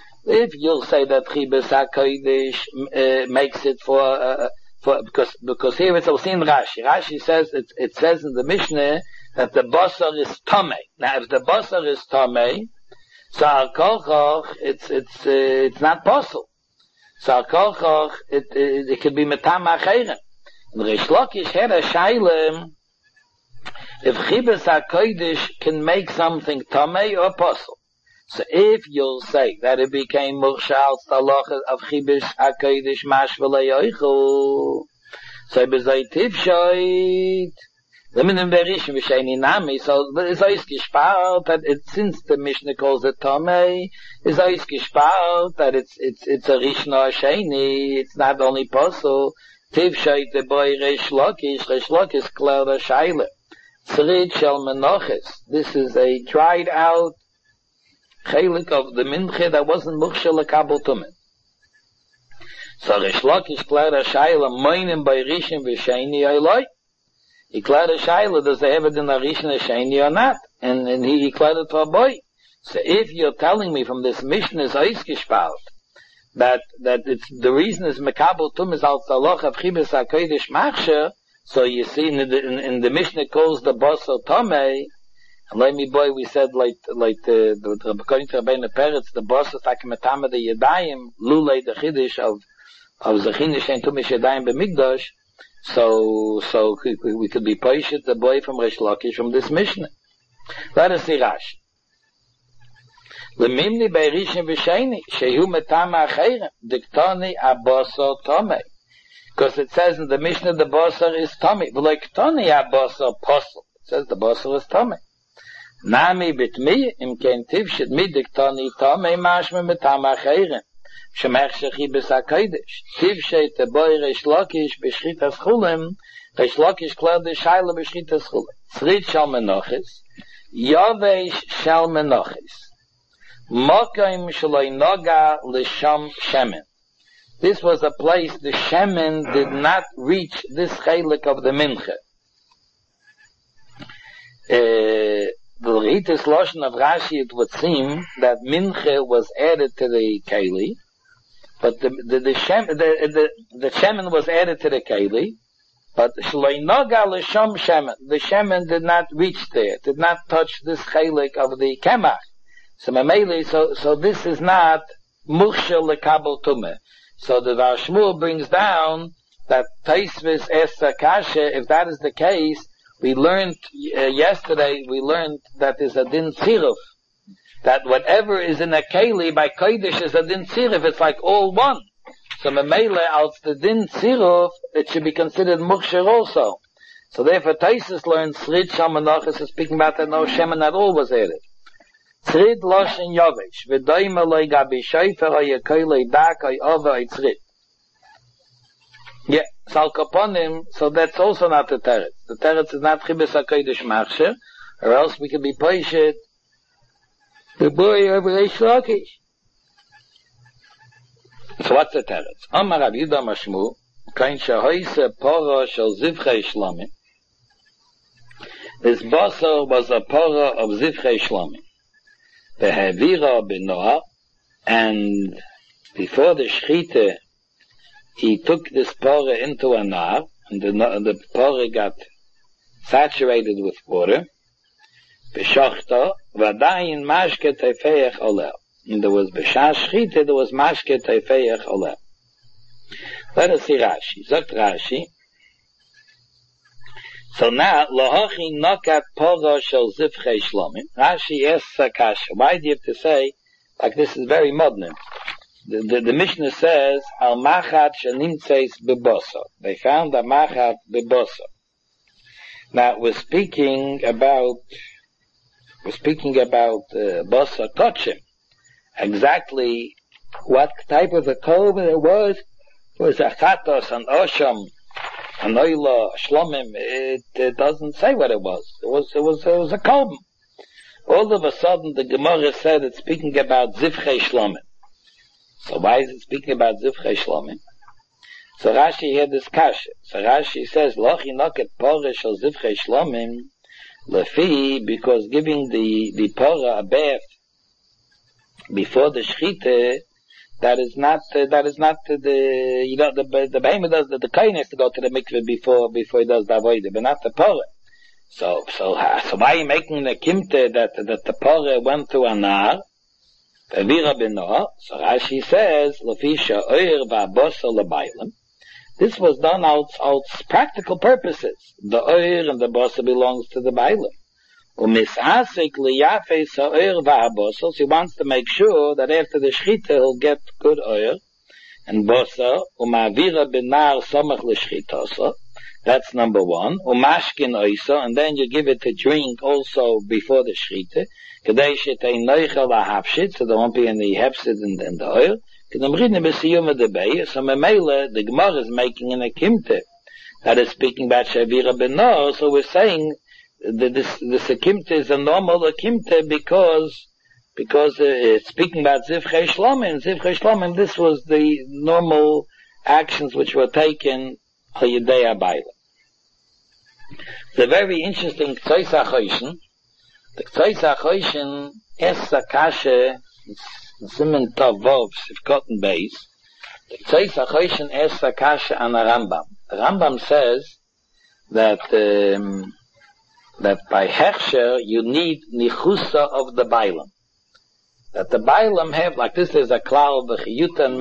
makes it for because here it's also in Rashi. Rashi says, it says in the Mishnah that the basar is tamei. Now if the basar is tamei, so al-kolchoch, it's not possible. So al-kolchoch, it could be metam acheren. And Reish Lakish had a shaila, if Chibas HaKodesh can make something tamei or possible. So if you'll say that it became Murshal Staloch of Chibas HaKodesh Mashvele Yoichel, so bezay Tivshoit, Leminim Berishim V'Sheni Nami, so it's always gespart that since the Mishnah calls it Tomei, it's always gespart that it's a Rishna Sheni, it's not only possible. Tivshoit the boy Reish Lakish cleared a Shaila. Tzrid Shel Menoches, this is a dried out chelik of the minche that wasn't mukshel lekabel tumah. So Reish Lakish cleared a shaila moinim by Rishon v'Sheni Eloi. He cleared a shaila, does they have it in a Rishon v'Sheni or not? And he cleared it for a boy. So if you're telling me from this Mishnah is oisgespalt that it's the reason is mekabel tumah is al tzaloch of Chibas HaKodesh machsher, so you see in the Mishnah calls the basar tamei. And like me boy, we said according to Rabbeinu Peretz, the boss is like metama the yadayim lulei the chiddush of zechinish and tumish yadayim b'mikdash. So we could be poishet the boy from Reish Lakish from this Mishnah. Let us see Rashi. Lemimni bei Rishon v'Sheni shehu metama acheren diktani abosar tomei. Because it says in the Mishnah the basar is tomei. V'lo ktani abosar posel. It says the basar is tomei. Nami bitmi im ken tivshit midiktani tamei mashme metam acheren shemech Chibas HaKodesh tivshet the boy Reish Lakish b'shchitas chulem. Reish Lakish cleared the shaila b'shchitas chulem. Tzrid shel menoches yavesh shel menoches mokim shloi noga l'sham shemen. This was a place the shemen did not reach this chelik of the minche. The Ritis Loshen of Rashi, it would seem that Minche was added to the Keli, but the Shemen was added to the Keli, but Shloi Noga L'Sham Shemen, the Shemen did not reach there, did not touch this Chelik of the Kemach. So this is not Mukhshel Lekabel Tumeh. So the Rashmur brings down that Taisvis Esakasha, if that is the case, we learned yesterday, that is a din tziruf. That whatever is in a keli by kodesh is a din tziruf. It's like all one. So memele als the din tziruf, it should be considered muksher also. So therefore Taisus learns Tzrid Shel Menoches is speaking about that no shemen at all was added. Tzrid loshen yovesh v'doim eloi gabi shofer ha'yekoilei dak ha'yova tzrid. Yeah, so that's also not the teretz. The teretz is not Chibas HaKodesh machsher, or else we could be poishet the boy of Reish Lakish. So what's the teretz? Amar Rav Yehuda Mashmu, kain shehoise pora shel zivchei shlomim. This basar was a pora of zivchei shlomim. V'hevira b'noah, and before the shchite, he took this pora into a nar, and the pora got saturated with water. B'shachta, v'adayin mashke teifeich oleh. And there was b'shah shchita, there was mashke teifeich oleh. Let us see Rashi. Sagt Rashi, So now, Lahachi Nakat Pora Shel Zivchei Shlomim. Rashi asks Kasha, why do you have to say, like this is very modern? The Mishnah says, Al Machat Shenimtzeis Beboso. They found a Machat Beboso. Now, we're speaking about Bosa Kochim. Exactly what type of a korban it was a chatos, an osham, an oila, shlomim. It doesn't say what it was. It was a korban. All of a sudden, the Gemara said it's speaking about zivchei shlomim. So why is it speaking about zivchei shlomim? So Rashi had this kasha. So Rashi says, Lochi noket porish or zivchei shlomim, lefi, because giving the pora a bath before the shchita, that is not the behemoth does the kohen has to go to the mikveh before he does the avodah, but not the pora. So why are you making the kimte that the pora went to anar? V'avira b'noah. So Rashi says, lefi sha'oir v'abosa lebaylim. This was done out practical purposes. The oir and the bosa belongs to the baylim. Umisasik liyafe sa'oir v'abosa. He wants to make sure that after the shchita he'll get good oir and bosa. Umavira b'nar somach l'shchitosa. That's number one. Umashkin oisa, and then you give it to drink also before the shchita. Kadei shetei noichel v'hapshit, so there won't be any hepsid in the oil. So Memele, the Gemara is making an akimte that is speaking about Shavira Beno. So we're saying that this akimte is a normal akimte because it's speaking about Zivchei Shlomim. Zivchei Shlomim, this was the normal actions which were taken al Yedei HaBayla. It's a very interesting Ktsois HaChoshen. The Ktsois HaChoshen es Akashe Simen Tavov Sivkoten Beis. The Ktsois HaChoshen es Akashe an Rambam. The Rambam says that by Hechsher you need nichusa of the Bailam. That the Bailam have, like this is a cloud, the Chiyutan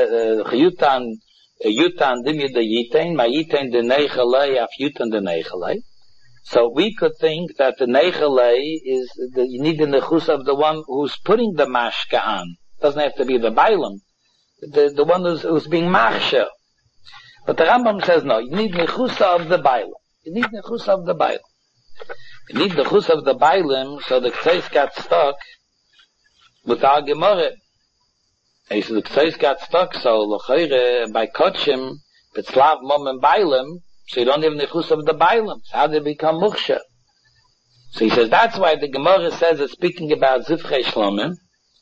Yutan Dimyu de Yitain, Ma Yitain de Nechalei, Af Yutan de Nechalei. So we could think that the Nechalei is, you need the Nechus of the one who's putting the Mashka on. Doesn't have to be the Bailam. The one who's being Machsher. But the Rambam says no, you need Nechus of the Bailam. You need Nechus of the Bailam. You need Nechus of the Bailam, so the Ktsois got stuck with our Gemara. He said the Ktsois got stuck, so L'chayre, by Kotchim, Pitzlav Mom and Bailam, so you don't have Nechus of the Bailam. So how did it become Muksha? So he says that's why the Gemara says it's speaking about Zivchei Shlomim.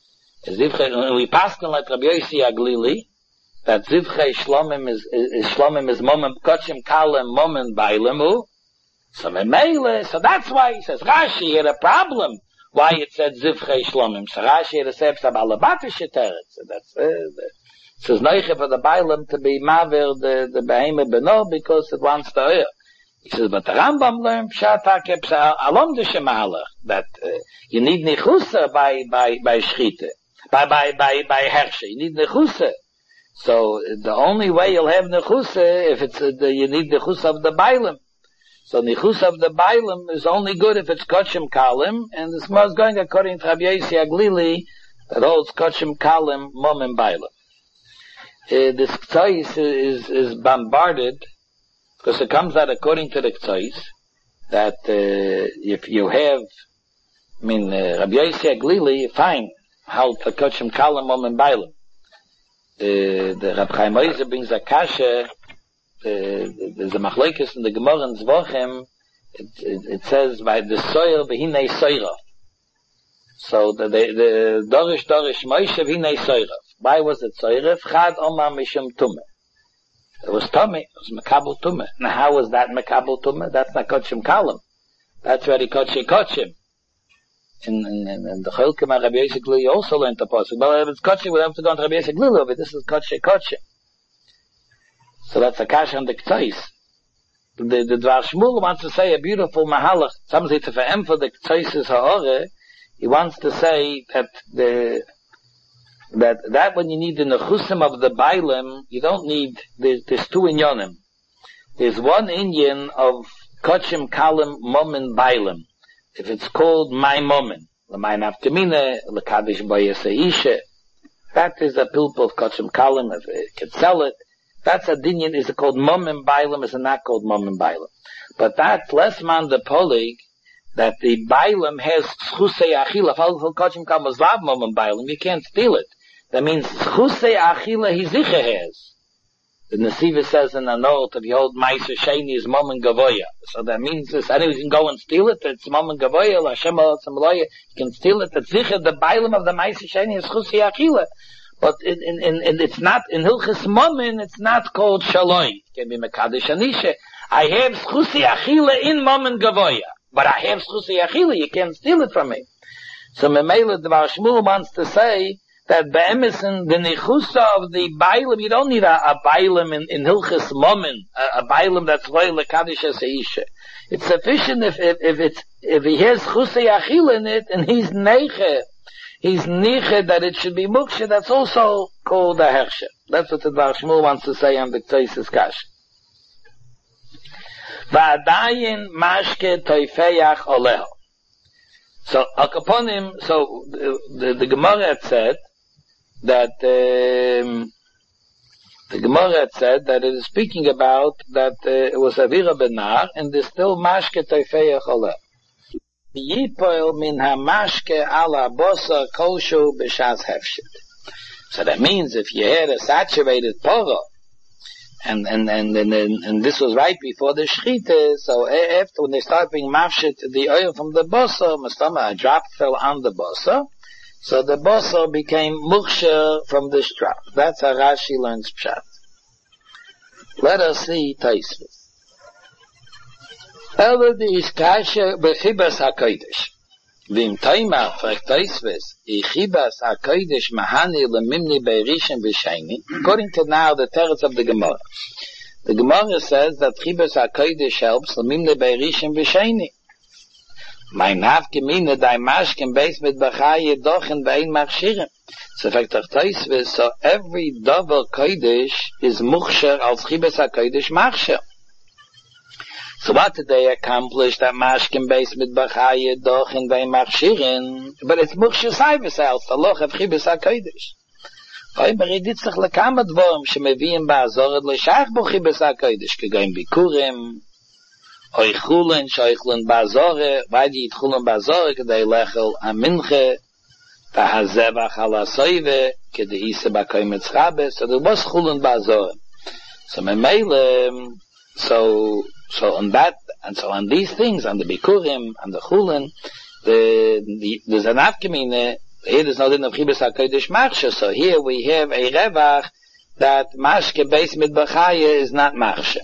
We pass on like Rabbi Yossi Aglili, that Zivchei Shlomim is Mom and Kotchim Kalem Mom and Bailamu. So that's why he says Rashi had a problem. Why it said Zivchei Shlomim. So Rashi had a say Balabati Sheteret. So that's says Noiche for the Bailam to be Maver the Behemoth Beno because it wants to hear. He says, but the Rambam learned Pshatak Alom de Shemalach that you need Nichusa by Shchite, by Hershe. You need Nichusa. So the only way you'll have Nichusa if it's you need Nichusa of the Bailam. So Nichus of the Bailam is only good if it's Kotchim Kalim, and this was going according to Rabbi Yossi Aglili, that holds Kotchim Kalim, Mom and Bailam. This Ktsois is bombarded, because it comes out according to the Ktsois, that if you have, Rabbi Yossi Aglili, fine, how to Kotchim Kalim, Mom and Bailam. The Rab Chaim Oizer brings a kasha. There's a machlekes in the Gemara in Zvochem. It says by the soyer v'hinei soyraf. So the dorish Moshe v'hinei soyraf. Why was it soyraf? Chad omar mishum tumah. It was tumah. It was mekabel tumah. Now how was that mekabel tumah? That's not kotchim kalam. That's very kotchim. And the Cholkim and Rabbi Yossi Aglili also learned the pasuk. But if it's kotchim, we have to go on Rabbi Yossi Aglili, but this is kotchim. So that's a kasha on the Ktsois. The Dvar Shmuel wants to say a beautiful mahalach. Some say to ve'em for the Ktsois is ha'ore. He wants to say that that when you need the nechusim of the Bailam, you don't need, there's two inyanim. There's one inyan of Kochim kalim momen bailim. If it's called my momen, l'may nafkamine, l'kadish bayaseh. That is a pilpul of kochim kalim, if it can sell it. That's a dinyan, is it called momen bailim, is it not called momen bailim? But that's less man the polig, that the bailim has schusei achila. If all kochim kalim was lav momen bailim, you can't steal it. That means schusei achila he zicha has. The Nesiva says in a note, if you hold Meiser Sheni is Momen Gavoya. So that means this, anyone can go and steal it, it's Momen Gavoya, Lashem Al-Samaloya, you can steal it, it's Zicha, the Bailam of the Meiser Sheni is Chusi Achila. But it's not, in Hilchis Momen, it's not called Shaloi. It can be Mekadosh Anisha. I have Chusi Achila in Momen Gavoya. But I have Chusi Achila, you can't steal it from me. So Memela Dvar Shmuel wants to say, that be'emison, the nechusa of the bailam, you don't need a bailam in Hilchis Momen, a bailam that's loyal lekadish seisha. It's sufficient if he has chusei achil in it, and he's neiche that it should be muksha, that's also called a hersha. That's what the Dvar Shmuel wants to say on the Ktaisis Kash. Va'adayin mashke toifeyach oleho. So, Akaponim, so the Gemara had said, that the Gemara had said that it is speaking about that it was Avira Benar and there's still Mashke Teifeya Choleh. Yipoil min ha-mashke ala bosa koshu b'shas hefshit. So that means if you had a saturated poro, and this was right before the shchita, so after when they start being mafshit the oil from the bosa, mastama, a drop fell on the bosa, so the bosa became muksha from this drop. That's how Rashi learns pshat. Let us see Taisvis. Ela di iskasha bechibas hakodesh. Vim taimar fragt Taisvis, ichibas hakodesh mahani lemimni beirishim v'shaini. According to now the teretz of the Gemara. The Gemara says that chibas hakodesh helps lemimni beirishim v'shaini. Mein Havgemine, dai Mashken base mit Bachaye dochen vein machshirim. So so every double kodesh is muksher als chibes ha-kodesh machsher. So what did they accomplish that Mashken base mit Bachaye dochen vein machshirim? But it's muksher saivus als taloch of chibes ha-kodesh. Oimer editzach lekama dvorim shemeviyim ba'azoret l'shach bo chibes ha-kodesh kegoyim bikurim Oichulen, Shoichulen Bazore, why do you eat Chulen Bazore? Kedei lechel aminche, tahazevach ala soive, kedei isa bakoy metzchabe. So there was Chulen Bazore. So memele, so on that, and so on these things, on the Bikurim, on the Chulen, there's an afgemine, here there's no din of Chibes HaKodesh Machshe, so here we have a revach that Mashke Beis mit Bachaya is not Machshe.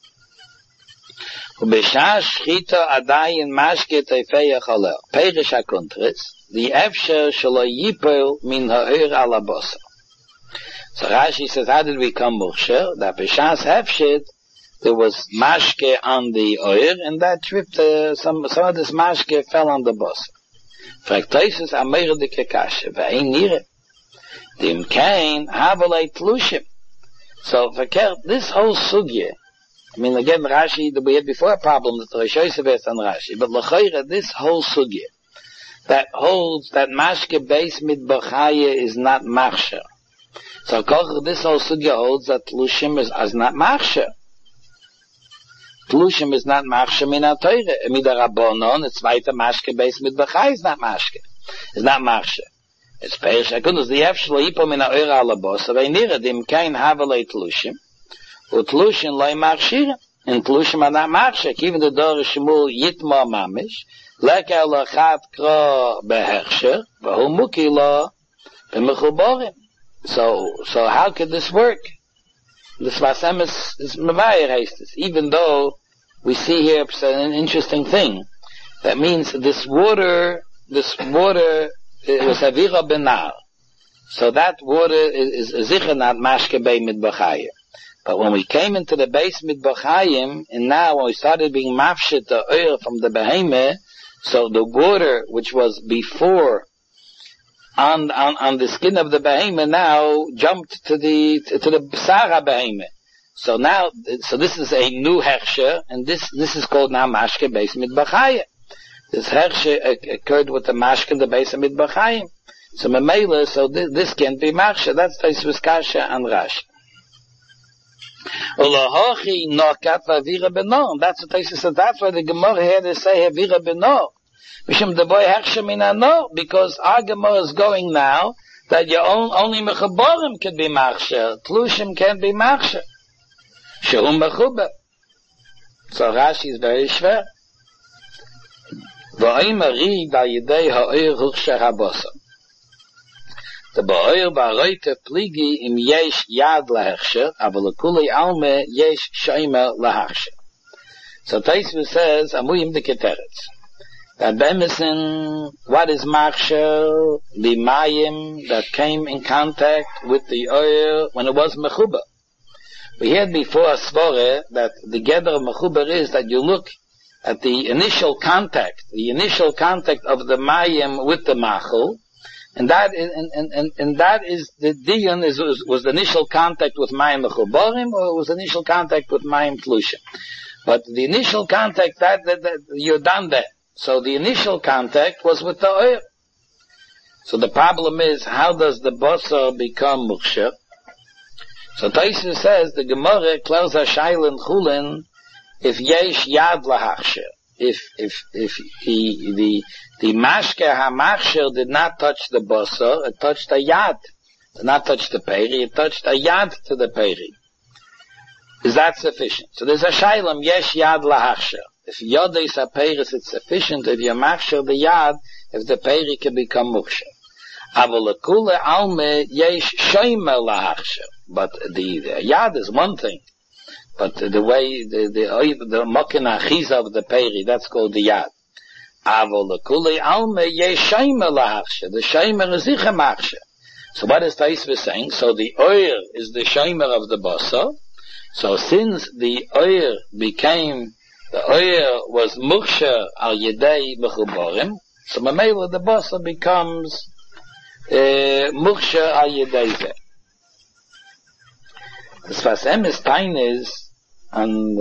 Ubeshash chita adayin mashke teifeya cholel. Perish hakontris, the efsher shelo yipel min ha'ir ala bosa. So Rashi says, how did we come muksher? That beshas hefshit, there was mashke on the oir, and that tripped, some of this mashke fell on the bosa. Fraktoises ameir de kekashe, ve'ein nire. Dim kain havalei tlushim. So, verkehrt, this whole sugye, I mean, again, Rashi, we had before a problem that the Rishoyse based on Rashi, but l'chayra, this whole sugya, that holds that mashke beis mit bachaya is not machsher. So, this whole sugya holds that Tlushim is not machsher. Tlushim is not machsher min ha-teure. Mida Rabbonon, the zweite mashke beis mit bachaya is not mashke. It's not machsher. It's perish, hakundus, the efshlo yipo min ha-eure ala bosa, ve'nira dim kain havalei Tlushim, Utlushin loy machshir, and Tlushim are not machshir. Even the Dor Shmuel Yitma Mamish, Leker lachat kro behersher, v'hu muki lo b'mechuborim. So how could this work? The Svasem is Mavayir Hastis. Even though we see here an interesting thing. That means this water, it was Avira Benar. So that water is Zicher not Mashke Bei mit Bachayim. But when we came into the base mit Bachayim, and now when we started being mafshit the oil from the Behemah, so the water which was before on the skin of the Behemah now jumped to the B'sara Behemah. So now, so this is a new Hersher, and this is called now Mashke Beis Mitbachayim. This Hersher occurred with the Mashke, the Beis Mitbachayim. So Memela, so this can't be Machshe. That's Tosfos Kasha and Rashi. Ulahochi nokat v'avira beno. That's what Tosfos said. That's why the Gemara had to say avira beno. Mishum the boy Hersher minano, because our Gemara is going now that your only mechaborim can be Machshe. Tlushim can't be Machshe. Shehum mechuber. So Rashi is very schwer. V'oimari ba'yidei ha'oir huchsher habosa. The ba'oir ba'roite pligi im yesh yad lahechsher, aval l'kulei alme yesh shoymer lahachsher. So Tosfos says, amuyim de keteretz. That Bemison, what is Machsher? The mayim that came in contact with the oil when it was mechuber. We had before a svore that the gather of mechuber is that you look at the initial contact of the mayim with the machul, and that is the diyon was the initial contact with mayim mechubarim, or was the initial contact with mayim tlushim. But the initial contact that you're done there. So the initial contact was with the oil. So the problem is, how does the basar become muksher? So Tosfos says the Gemara close Hashayla and Chulin if yesh yad lahachsher, if the mashke hamachsher did not touch the basar, it touched a yad, did not touch the peri, it touched a yad to the peri. Is that sufficient? So there's a shaylam yesh yad lahachsher. If yod is a peris, it's sufficient. If you machsher the yad, if the peri can become muksher. Avalakule alme yesh shoymer lahachsher. But the yad is one thing. But the way, the mokin achiza of the peri, that's called the yad. Avalakule alme yesh shoymer lahachsher. The shoymer is icha machsher. So what is Tosfos saying? So the oil is the shoymer of the basar. So since the oil was muksher al yedei mechuborim, so mamela the basar becomes muksher al yedei zeh. The Sfas Emes Tain is on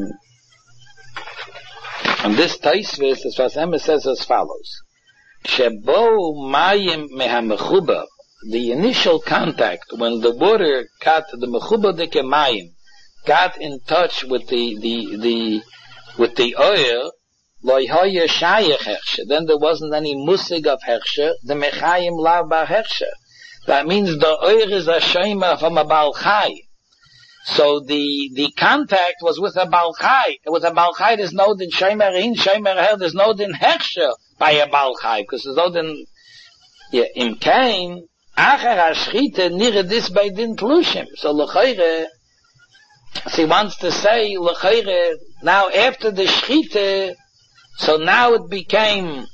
this Tosfos, the Sfas Emes says as follows: Shebo mayim mehamechuber, the initial contact when the water got the mechuber dike mayim, got in touch with the oil, loy hoye shayach hersher. Then there wasn't any musig of hersher. The mechayim lav bar hersher. That means the oil is a shoymer from a bal chai. So the contact was with a bal chai. With a bal chai, there's no din shoymer in shoymer her. There's no din hersher by a bal chai because there's no din. Im kain acher hashchite nire dis by din tlushim. So l'chayre. So he wants to say, l'chayre, now after the shchite, so now it became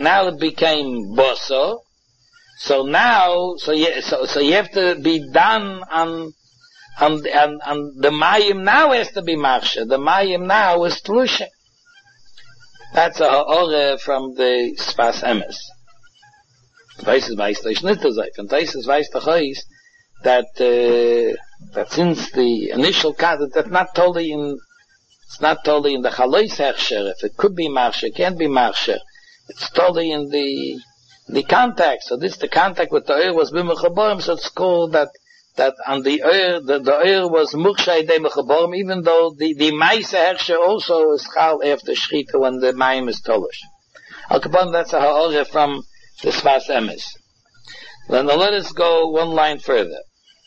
boso. So now, so you have to be done on the mayim now has to be marsha. The mayim now is tlusha. That's a ha'ore from the Sfas Emes. Tosfos weiß das nicht so sein. Von Tosfos weiß doch heis, that since the initial contact, that's not totally in the chalois hersher. If it could be marsha, it can't be marsha. It's totally in the contact. So the contact with the oil was b'mechaborim, so it's called that on the oil, the oil was mukshay de mechaborim, even though the maise hersher also is chal after shchita when the mayim is tolish. Al-Kabon, that's a ha'oreh from the Sfas Emes. Then let us go one line further.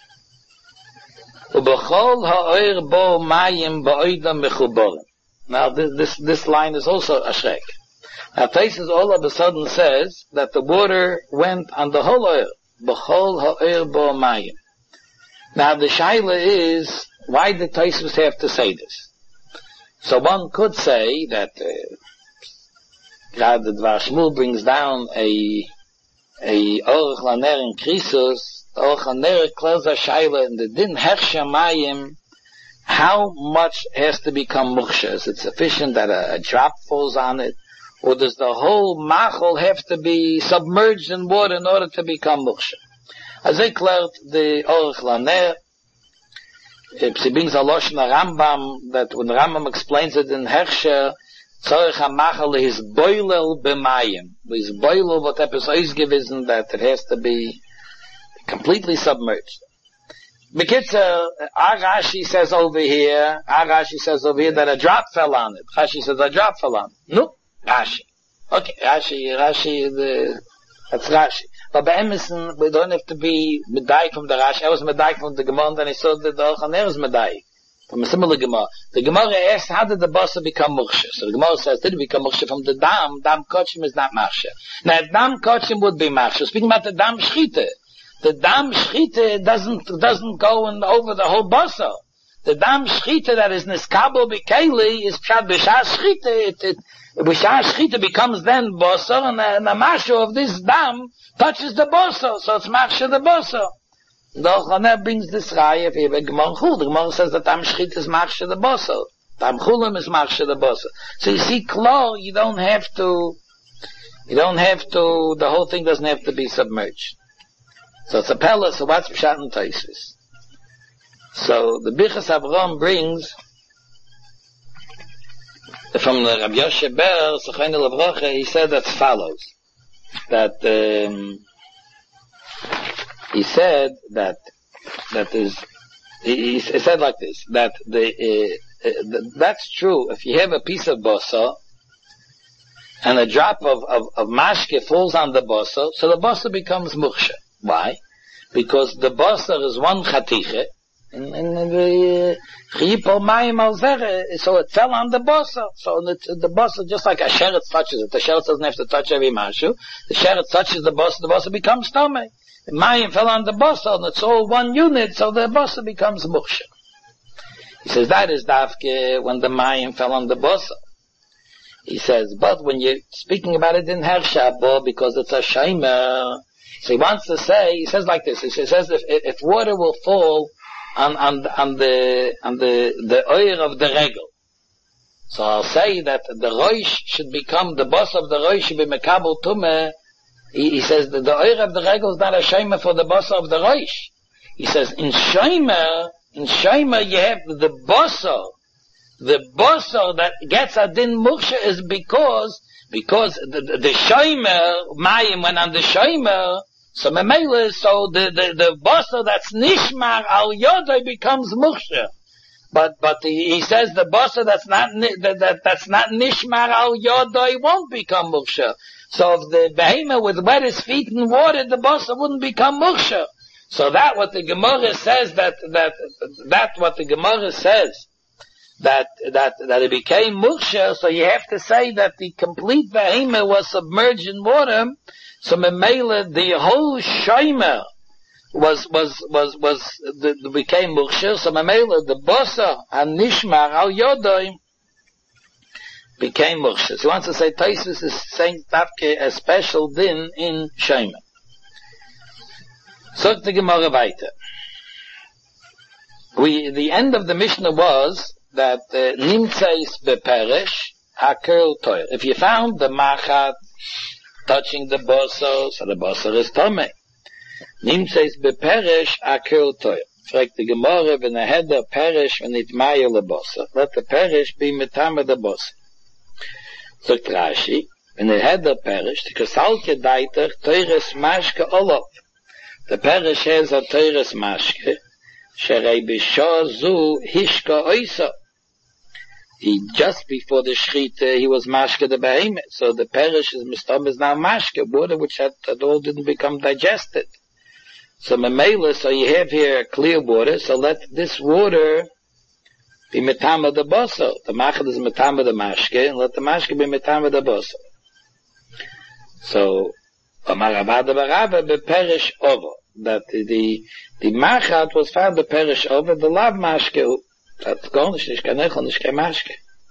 Now this line is also a shrek. Now Tosfos all of a sudden says that the water went on the whole oil. B'chol ha'oir bo mayim. Now the shaila is, why did Tosfos have to say this? So one could say that the Dvar Shmuel brings down a Orach Laner in Krisus. Orach Laner clears a shaila in the din hersher mayim. How much has to become muksha? Is it sufficient that a drop falls on it? Or does the whole machol have to be submerged in water in order to become muksha? As I cleared the Orach Laner, She brings a losh in a Rambam, that when Rambam explains it in Hersher, Tzorech HaMachal is boilel b'mayim. Is boilel what is ausgewiesen that it has to be completely submerged. Bekitzer, Rashi says over here that a drop fell on it. Rashi says a drop fell on it. No, Rashi. Okay, Rashi, that's Rashi. But by Emerson, we don't have to be medayik from the Rashi. I was medayik from the Gemara, and I saw that the Orchaner was medayik from a similar Gemara. The Gemara asked, how did the basa become muksha? So the Gemara says, did it become muksha from the dam? Dam kochim is not maksha. Now, dam kochim would be maksha. Speaking about the dam shchita. The dam shchita doesn't go over the whole basa. The dam shchita that is niskabel b'keli is pshat b'shah shchita. B'shah shchita becomes then basa, and the masha of this dam touches the basa, so it's maksha the basa. The Orchaner brings this raya here by Gemara Chul. The Gemara says that dam shchita is maksha the basa. Dam chulim is maksha the basa. So you see, klor, you don't have to, the whole thing doesn't have to be submerged. So it's a pella, so what's Pshat and Taisus? So the Birchas Avraham brings from the Rabbi Yoshe Ber, Sochainu Levrocha, he said as follows, that he said he said like this, that that's true if you have a piece of bosa and a drop of mashke falls on the bosa, so the bosa becomes muksha. Why? Because the basar is one chatiche, and the chiyipol mayim al zere, so it fell on the basar. So the basar, just like a sheretz touches it, the sheretz doesn't have to touch every mashu. The sheretz touches the basar becomes tomei. The mayim fell on the basar, and it's all one unit, so the basar becomes muksha. He says that is dafke when the mayim fell on the basar. He says, but when you're speaking about it in Hershabo, because it's a shaymer, so he wants to say, he says like this, he says if water will fall on the oil of the regel, so I'll say that the roish should become, the boss of the roish should be mekabel tumeh. He says that the oil of the regel is not a shaymer for the boss of the roish. He says in shaymer you have the boss that gets a din muksha is because the shaymer mayim went on the shaymer, so memele, so the basa that's nishmar al yodai becomes muksha. But he says the basa that's not nishmar al yodai won't become muksha. So if the behemoth would wet his feet in water, the basa wouldn't become muksha. So that what the Gemara says that what the Gemara says that it became muksha, so you have to say that the complete behemoth was submerged in water, so memela the whole shaymer became muksha, so memela the basa and nishmar al yodai became muksha. So he wants to say Taisus is saying tafke a special din in shaymer. So the Gemara weiter. The end of the Mishnah was that nimtzeis beperesh hakel toir. If you found the machat touching the boso, so the boso is tomei. Nimtzeis beperesh hakel toir. Like the Gemara, when the head of perish when it maya le boso, let the perish be metame the boso. So Rashi, when the head of perish, the kasalke daiter toires mashke olov. The perish has a toires mashke. Sherei b'shah zu hishka oisa. Just before the shchita, he was mashke the behemoth. So the perish is now mashke, water which had all didn't become digested. So memela, so you have here clear water, so let this water be metama the boso. The machad is metama the mashke, and let the mashke be metama the boso. So, amaravada barava beperish over. That the machat was found the perish over the lav mashke. That's gone, nicht kein Echel, nicht kein Mashke.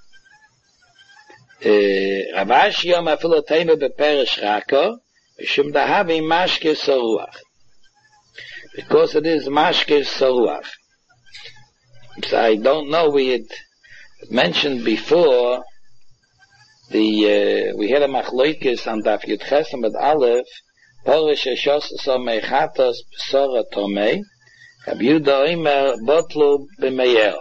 Ravash yom afilo teime beperish rako, mishum dahavi mashke soruach. Because it is mashke soruach. So I don't know, we had mentioned before, we had a machloikis on Daf Yud Chesem at Aleph, Porish Eshos so mechatos b'sora tomei, Rabbi Yehuda Omer botlu b'meyer.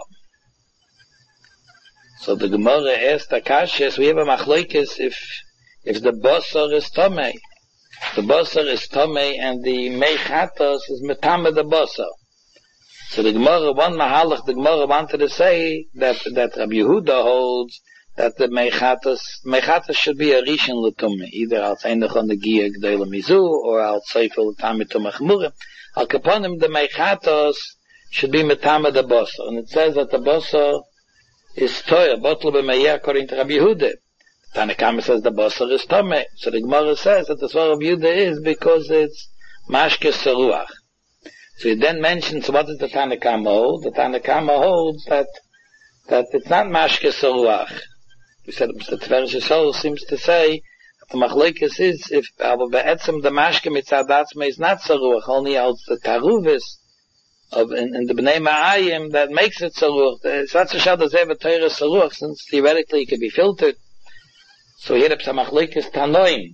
So the Gemara asked Akashis, we have a machlokes if the basar is tomei. The basar is tomei and the meichatos is metame the basar. So the Gemara, one mahalach, the Gemara wanted to say that Rabbi Yehuda holds that the meichatos should be a rishon l'tumei, either al tzeinach on the gia g'dei l'mizu or al tzeifer l'tamei tumei chmurim. Al kaponim the meichatos should be metame the basar, and it says that the basar is toya, bottle b'meyer, according to Rabbi Yehuda. Tanakama says the basar is tomei. So the Gemara says that the Svar Rabbi Yehuda is because it's mashke seruach. So he then mentions what is the Tanakama hold. The Tanakama holds that it's not mashke seruach. We said the Tiferes Yisrael seems to say that the machlokes is if be'etzem the mashke mitzadatzme is not seruach, only out the taruvis in the Bnei Ma'ayim that makes it seruach. It's not so shad as ever Torah seruach, since theoretically it can be filtered. So here it's a machlokes tanoim.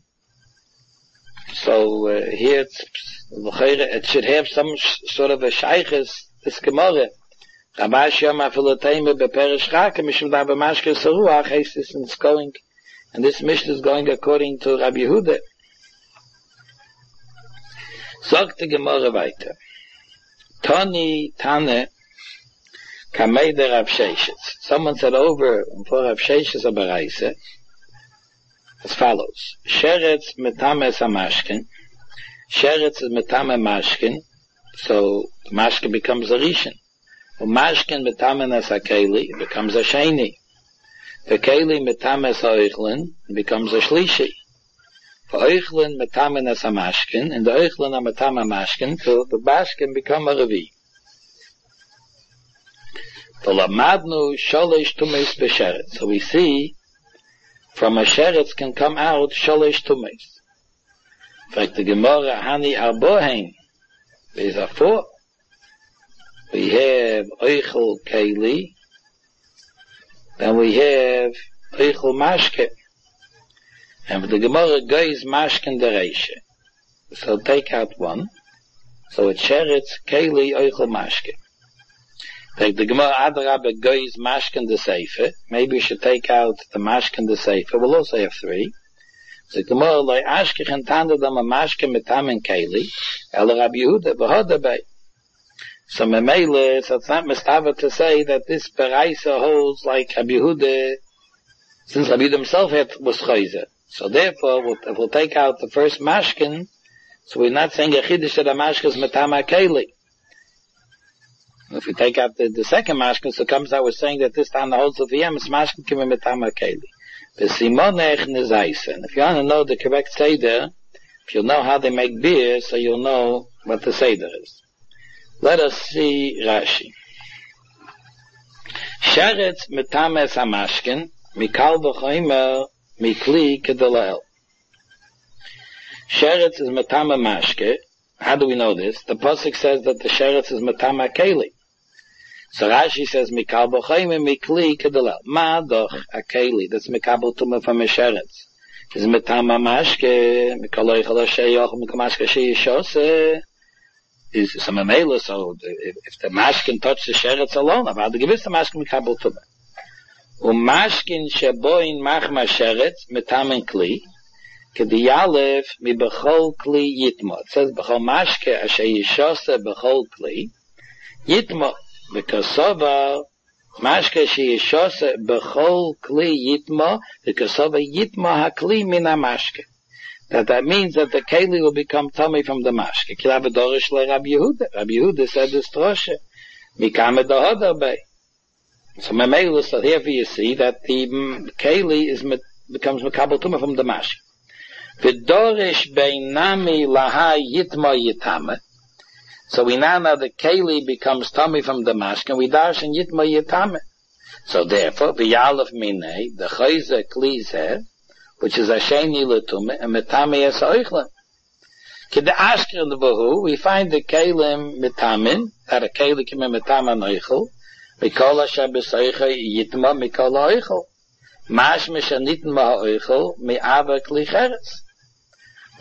So here it should have some sort of a shaykhis, this Gemara. Rabash Yom Afilatayim bePerish Chaka Mishum Da b'Mashke Seruach. It's going, and this Mishnah is going according to Rabbi Yehuda. Sagt the Gemara weiter. Tani Tane Kamei der Rav Sheshes. Someone said over for Rav Sheshes a Baraisa as follows: Sheretz metame samashkin. Sheretz is metame mashkin, so the mashkin becomes a rishon. Mashkin metame nasakeli, it becomes a sheni. The keli metame sa'oichlin, it becomes a shlishi. For oichlin metame nasamashkin, and the oichlin are metame mashkin, so the mashkin become a revi. V'lamadnu sholish tumeis b'sheretz. So we see from a sheretz can come out sholish tumeis. In fact, the Gemara hani arbohen. There's a four. We have oichel keli, then we have oichel mashke, and the Gemara goes mashken dereisha. So take out one. So it's sheretz keli oichel mashke. Take the Gemara adrabe goes mashken de seifer. Maybe we should take out the mashken de seifer. We'll also have three. So the Gemara loy ashkech entande dam a mashke metamen keli el Rabbi Yehuda b'hodabei. So Memele, so it's not mistava to say that this Beraisa holds like Rabbi Yehuda, since Rabbi Yehuda himself was chayzer. So therefore, if we'll take out the first mashkin, so we're not saying a chiddush that a mashkin is metama keli. If we take out the second mashkin, so comes out we're saying that this time the holds of the yem is mashkin kima metama keli. The simonech nezaisen. If you want to know the correct seder, if you'll know how they make beer, so you'll know what the seder is. Let us see Rashi. Sheretz metames hamashkin mikal b'choimer mikli kedolael. Sheretz is metame mashke. How do we know this? The pasuk says that the sheretz is metame keli. So Rashi says mikal b'choimer mikli kedolael. Ma doch a keli. That's mikabel tumah from a sheretz. Is metame mashke mikal oichel sheyoch mikal mashke sheyishose. Is some amela, so if the mashkin touch the sheretz alone, I've had to give it the mashkin mikabel tumah. Mashkin sheboin machma sheretz metamen kli kediyalev mi bechol kli yitmo. It says bechol mashke asher yishose bechol kli yitmo because mashke she yishose bechol kli yitmo because yitmo hakli min mashke. That means that the keli will become tummy from the mashke. Kilavadorish le Rabbi Yehuda. Rabbi Yehuda said this troshe. Mikame dohoda bei. So Memele, so here you see that the keli becomes mekabel tumah from the mashke. V'dorish beinami laha yitma yitame. So we now know the keli becomes tummy from the mashke, and we dash in yitma yitame. So therefore, v'yalef minei, the chayze klizer, which is a sheni letume, and metame es oichlen. Kid the ashker in the bahu, we find the kelim metamin, that a keli kime metama noichel, mikol asher b'soicha yitma mikol oichel. Mash mishanitn ma oichel, mi ava kli cheretz.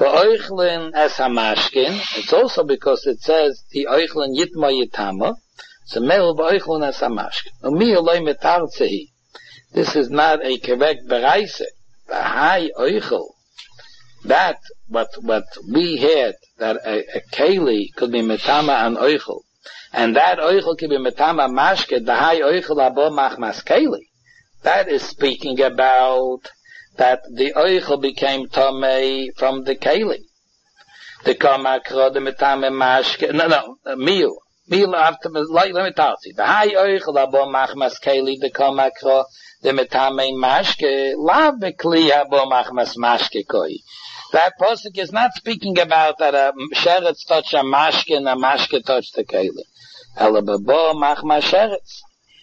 V'oichlin es hamashkin. It's also because it says the oichlin yitma yitama. So mel v'oichlin es hamashkin. Umi olay metarzehi. This is not a correct beraise. The high oichel. That what we had that a keli could be metama and oichel. And that oichel could be metama mashke, the high oichel abo machmas keli. That is speaking about that the oichel became tomei from the keli. The kamakro, the metame mashke, meal. Meal after, let me tell you. The high oichel abo machmas keli, the kamakro, the metame mashke, la bekli abo machmas mashke koi. That pasuk is not speaking about that a sheretz touch a mashke and a mashke touch the keli. Ela bebo machmas sheretz.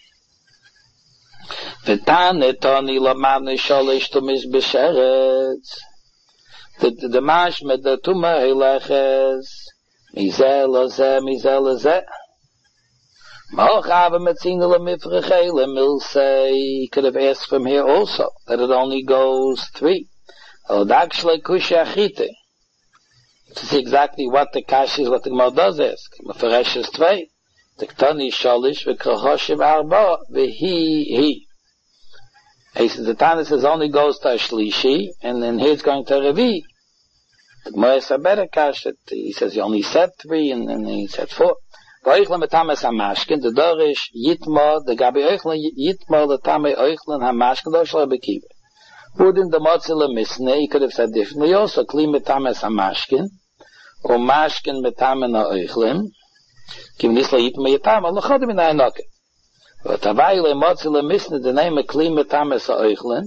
V'tane toni lamane sholish tumis b'sheretz. The mashme the tuma hileches. Mizeh lozeh, mizeh lozeh. Mochave metzina lemifrechele milsei. He could have asked from here also that it only goes 3. This is exactly what the kash is, what the Gemara does ask. Meferesh is 2. The Ktani sholish v'krachoshiv arba v'hi. He says the Tana says only goes to a shlishi, and then here it's going to a revi. The Gemara is a better kash. He says he only said 3, and then he said 4. V'oichlin b'tames hamashkin, the dorish yitma, the gabi oichlin yitma, the tame oichlin hamashkin, dorish lo bekiva. Wouldn't the motzila misne, he could have said differently also, kli metames hamashkin, or mashkin metamen ha'oichlin, kim nisla yitma yitama, l'chodim in ha'enoket. But avayle motzila misne, the name of kli metames ha'oichlin,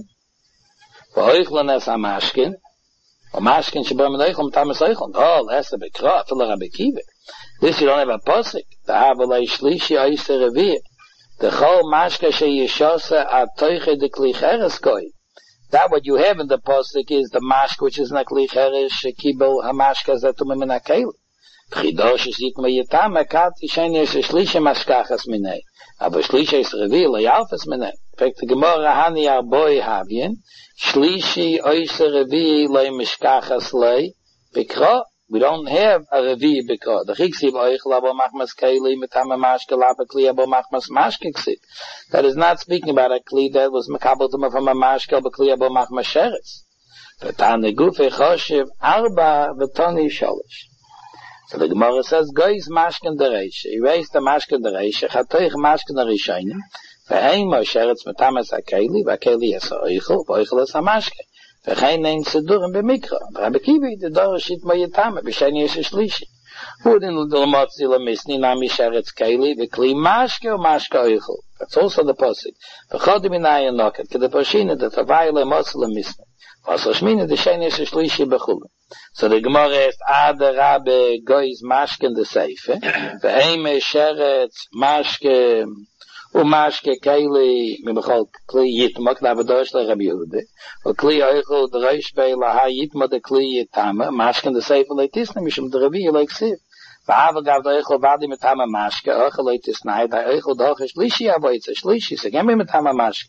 v'oichlin es hamashkin, or mashkin shebom ha'oichlin metames ha'oichlin. Oh, that's a bekra, afil ha'rabekiva. This you don't have a posik. The avalei shlishi ha'yser revir. The chol mashka she'yishose atoiche de kli cheres koi. That what you have in the posuk is the mashk, which is nakli cherish kibel hamashka zatum min hakel. Chidosh is yitma yitam akat yishen yesh shlisha mashkachas minei. Aber shlisha is reveal yalfas minei. In fact, the Gemara hani arboy havien shlishi oiser revi loy mashkachas loy bikra. We don't have a revi bikra. The chiksiv oich labo machmas keli mitam mashke labo kli abo machmas mashke ksiv. That is not speaking about a kli that was makabel from a mashke abo kli abo machmas sheretz. V'tane gufe choshev arba v'toni sholish. So the Gemara says, goyis mashken dereisha. He raised the mashken dereisha, chatoich mashken dereishainim, v'heim o sheretz mitamas ha-keli, v'ha-keli es ha-oichel, v'oichel es ha-mashke. V'chein ein sedurim b'mikra. Rabbi Kivi, the dorish yitma yitama, b'shen yesh shlishi. Wouldn't the l'motzi l'misni nami sheretz keli, v'kli mashke o mashke oichel. That's also the posik. V'chodim inay enoket, ke the poshina, the tavai l'motzi l'misni. V'asol shmini, the shen yesh shlishi b'chulim. So the Gemara is Ada Rabbe Goy's Mashken the Seife, Ve'eme Sheretz Mashke Umashke Keili Mibachol Kli Yitma K'nava Doshla Rabbi Yehuda Kli Oichel D'Reish Be'la Ha Yitma De Kli Yitama Mashken the Seife Leitisna Mishum D'Ravi Leiksiv V'ava Gav D'Oichel Vadi Mitama Mashke Oichel Leitisna Hida Oichel D'Oichel Shlishi Avoitza Shlishi Segemi Mitama Mashke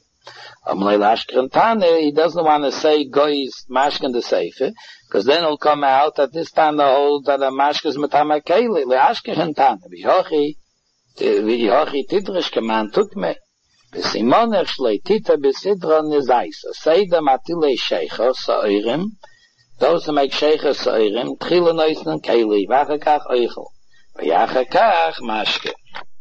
he doesn't want to say goyis mashkin the seife, because then it'll come out that this time the whole that a mashkin is metama keili leashkehen tana v'hochi tidrish keman tukme v'simonech shlei tita b'sidra nizaysa seida matile sheicha sa'oirim those who make sheicha sa'oirim tchila noisnen keili v'achakach oichel v'yachakach mashkin.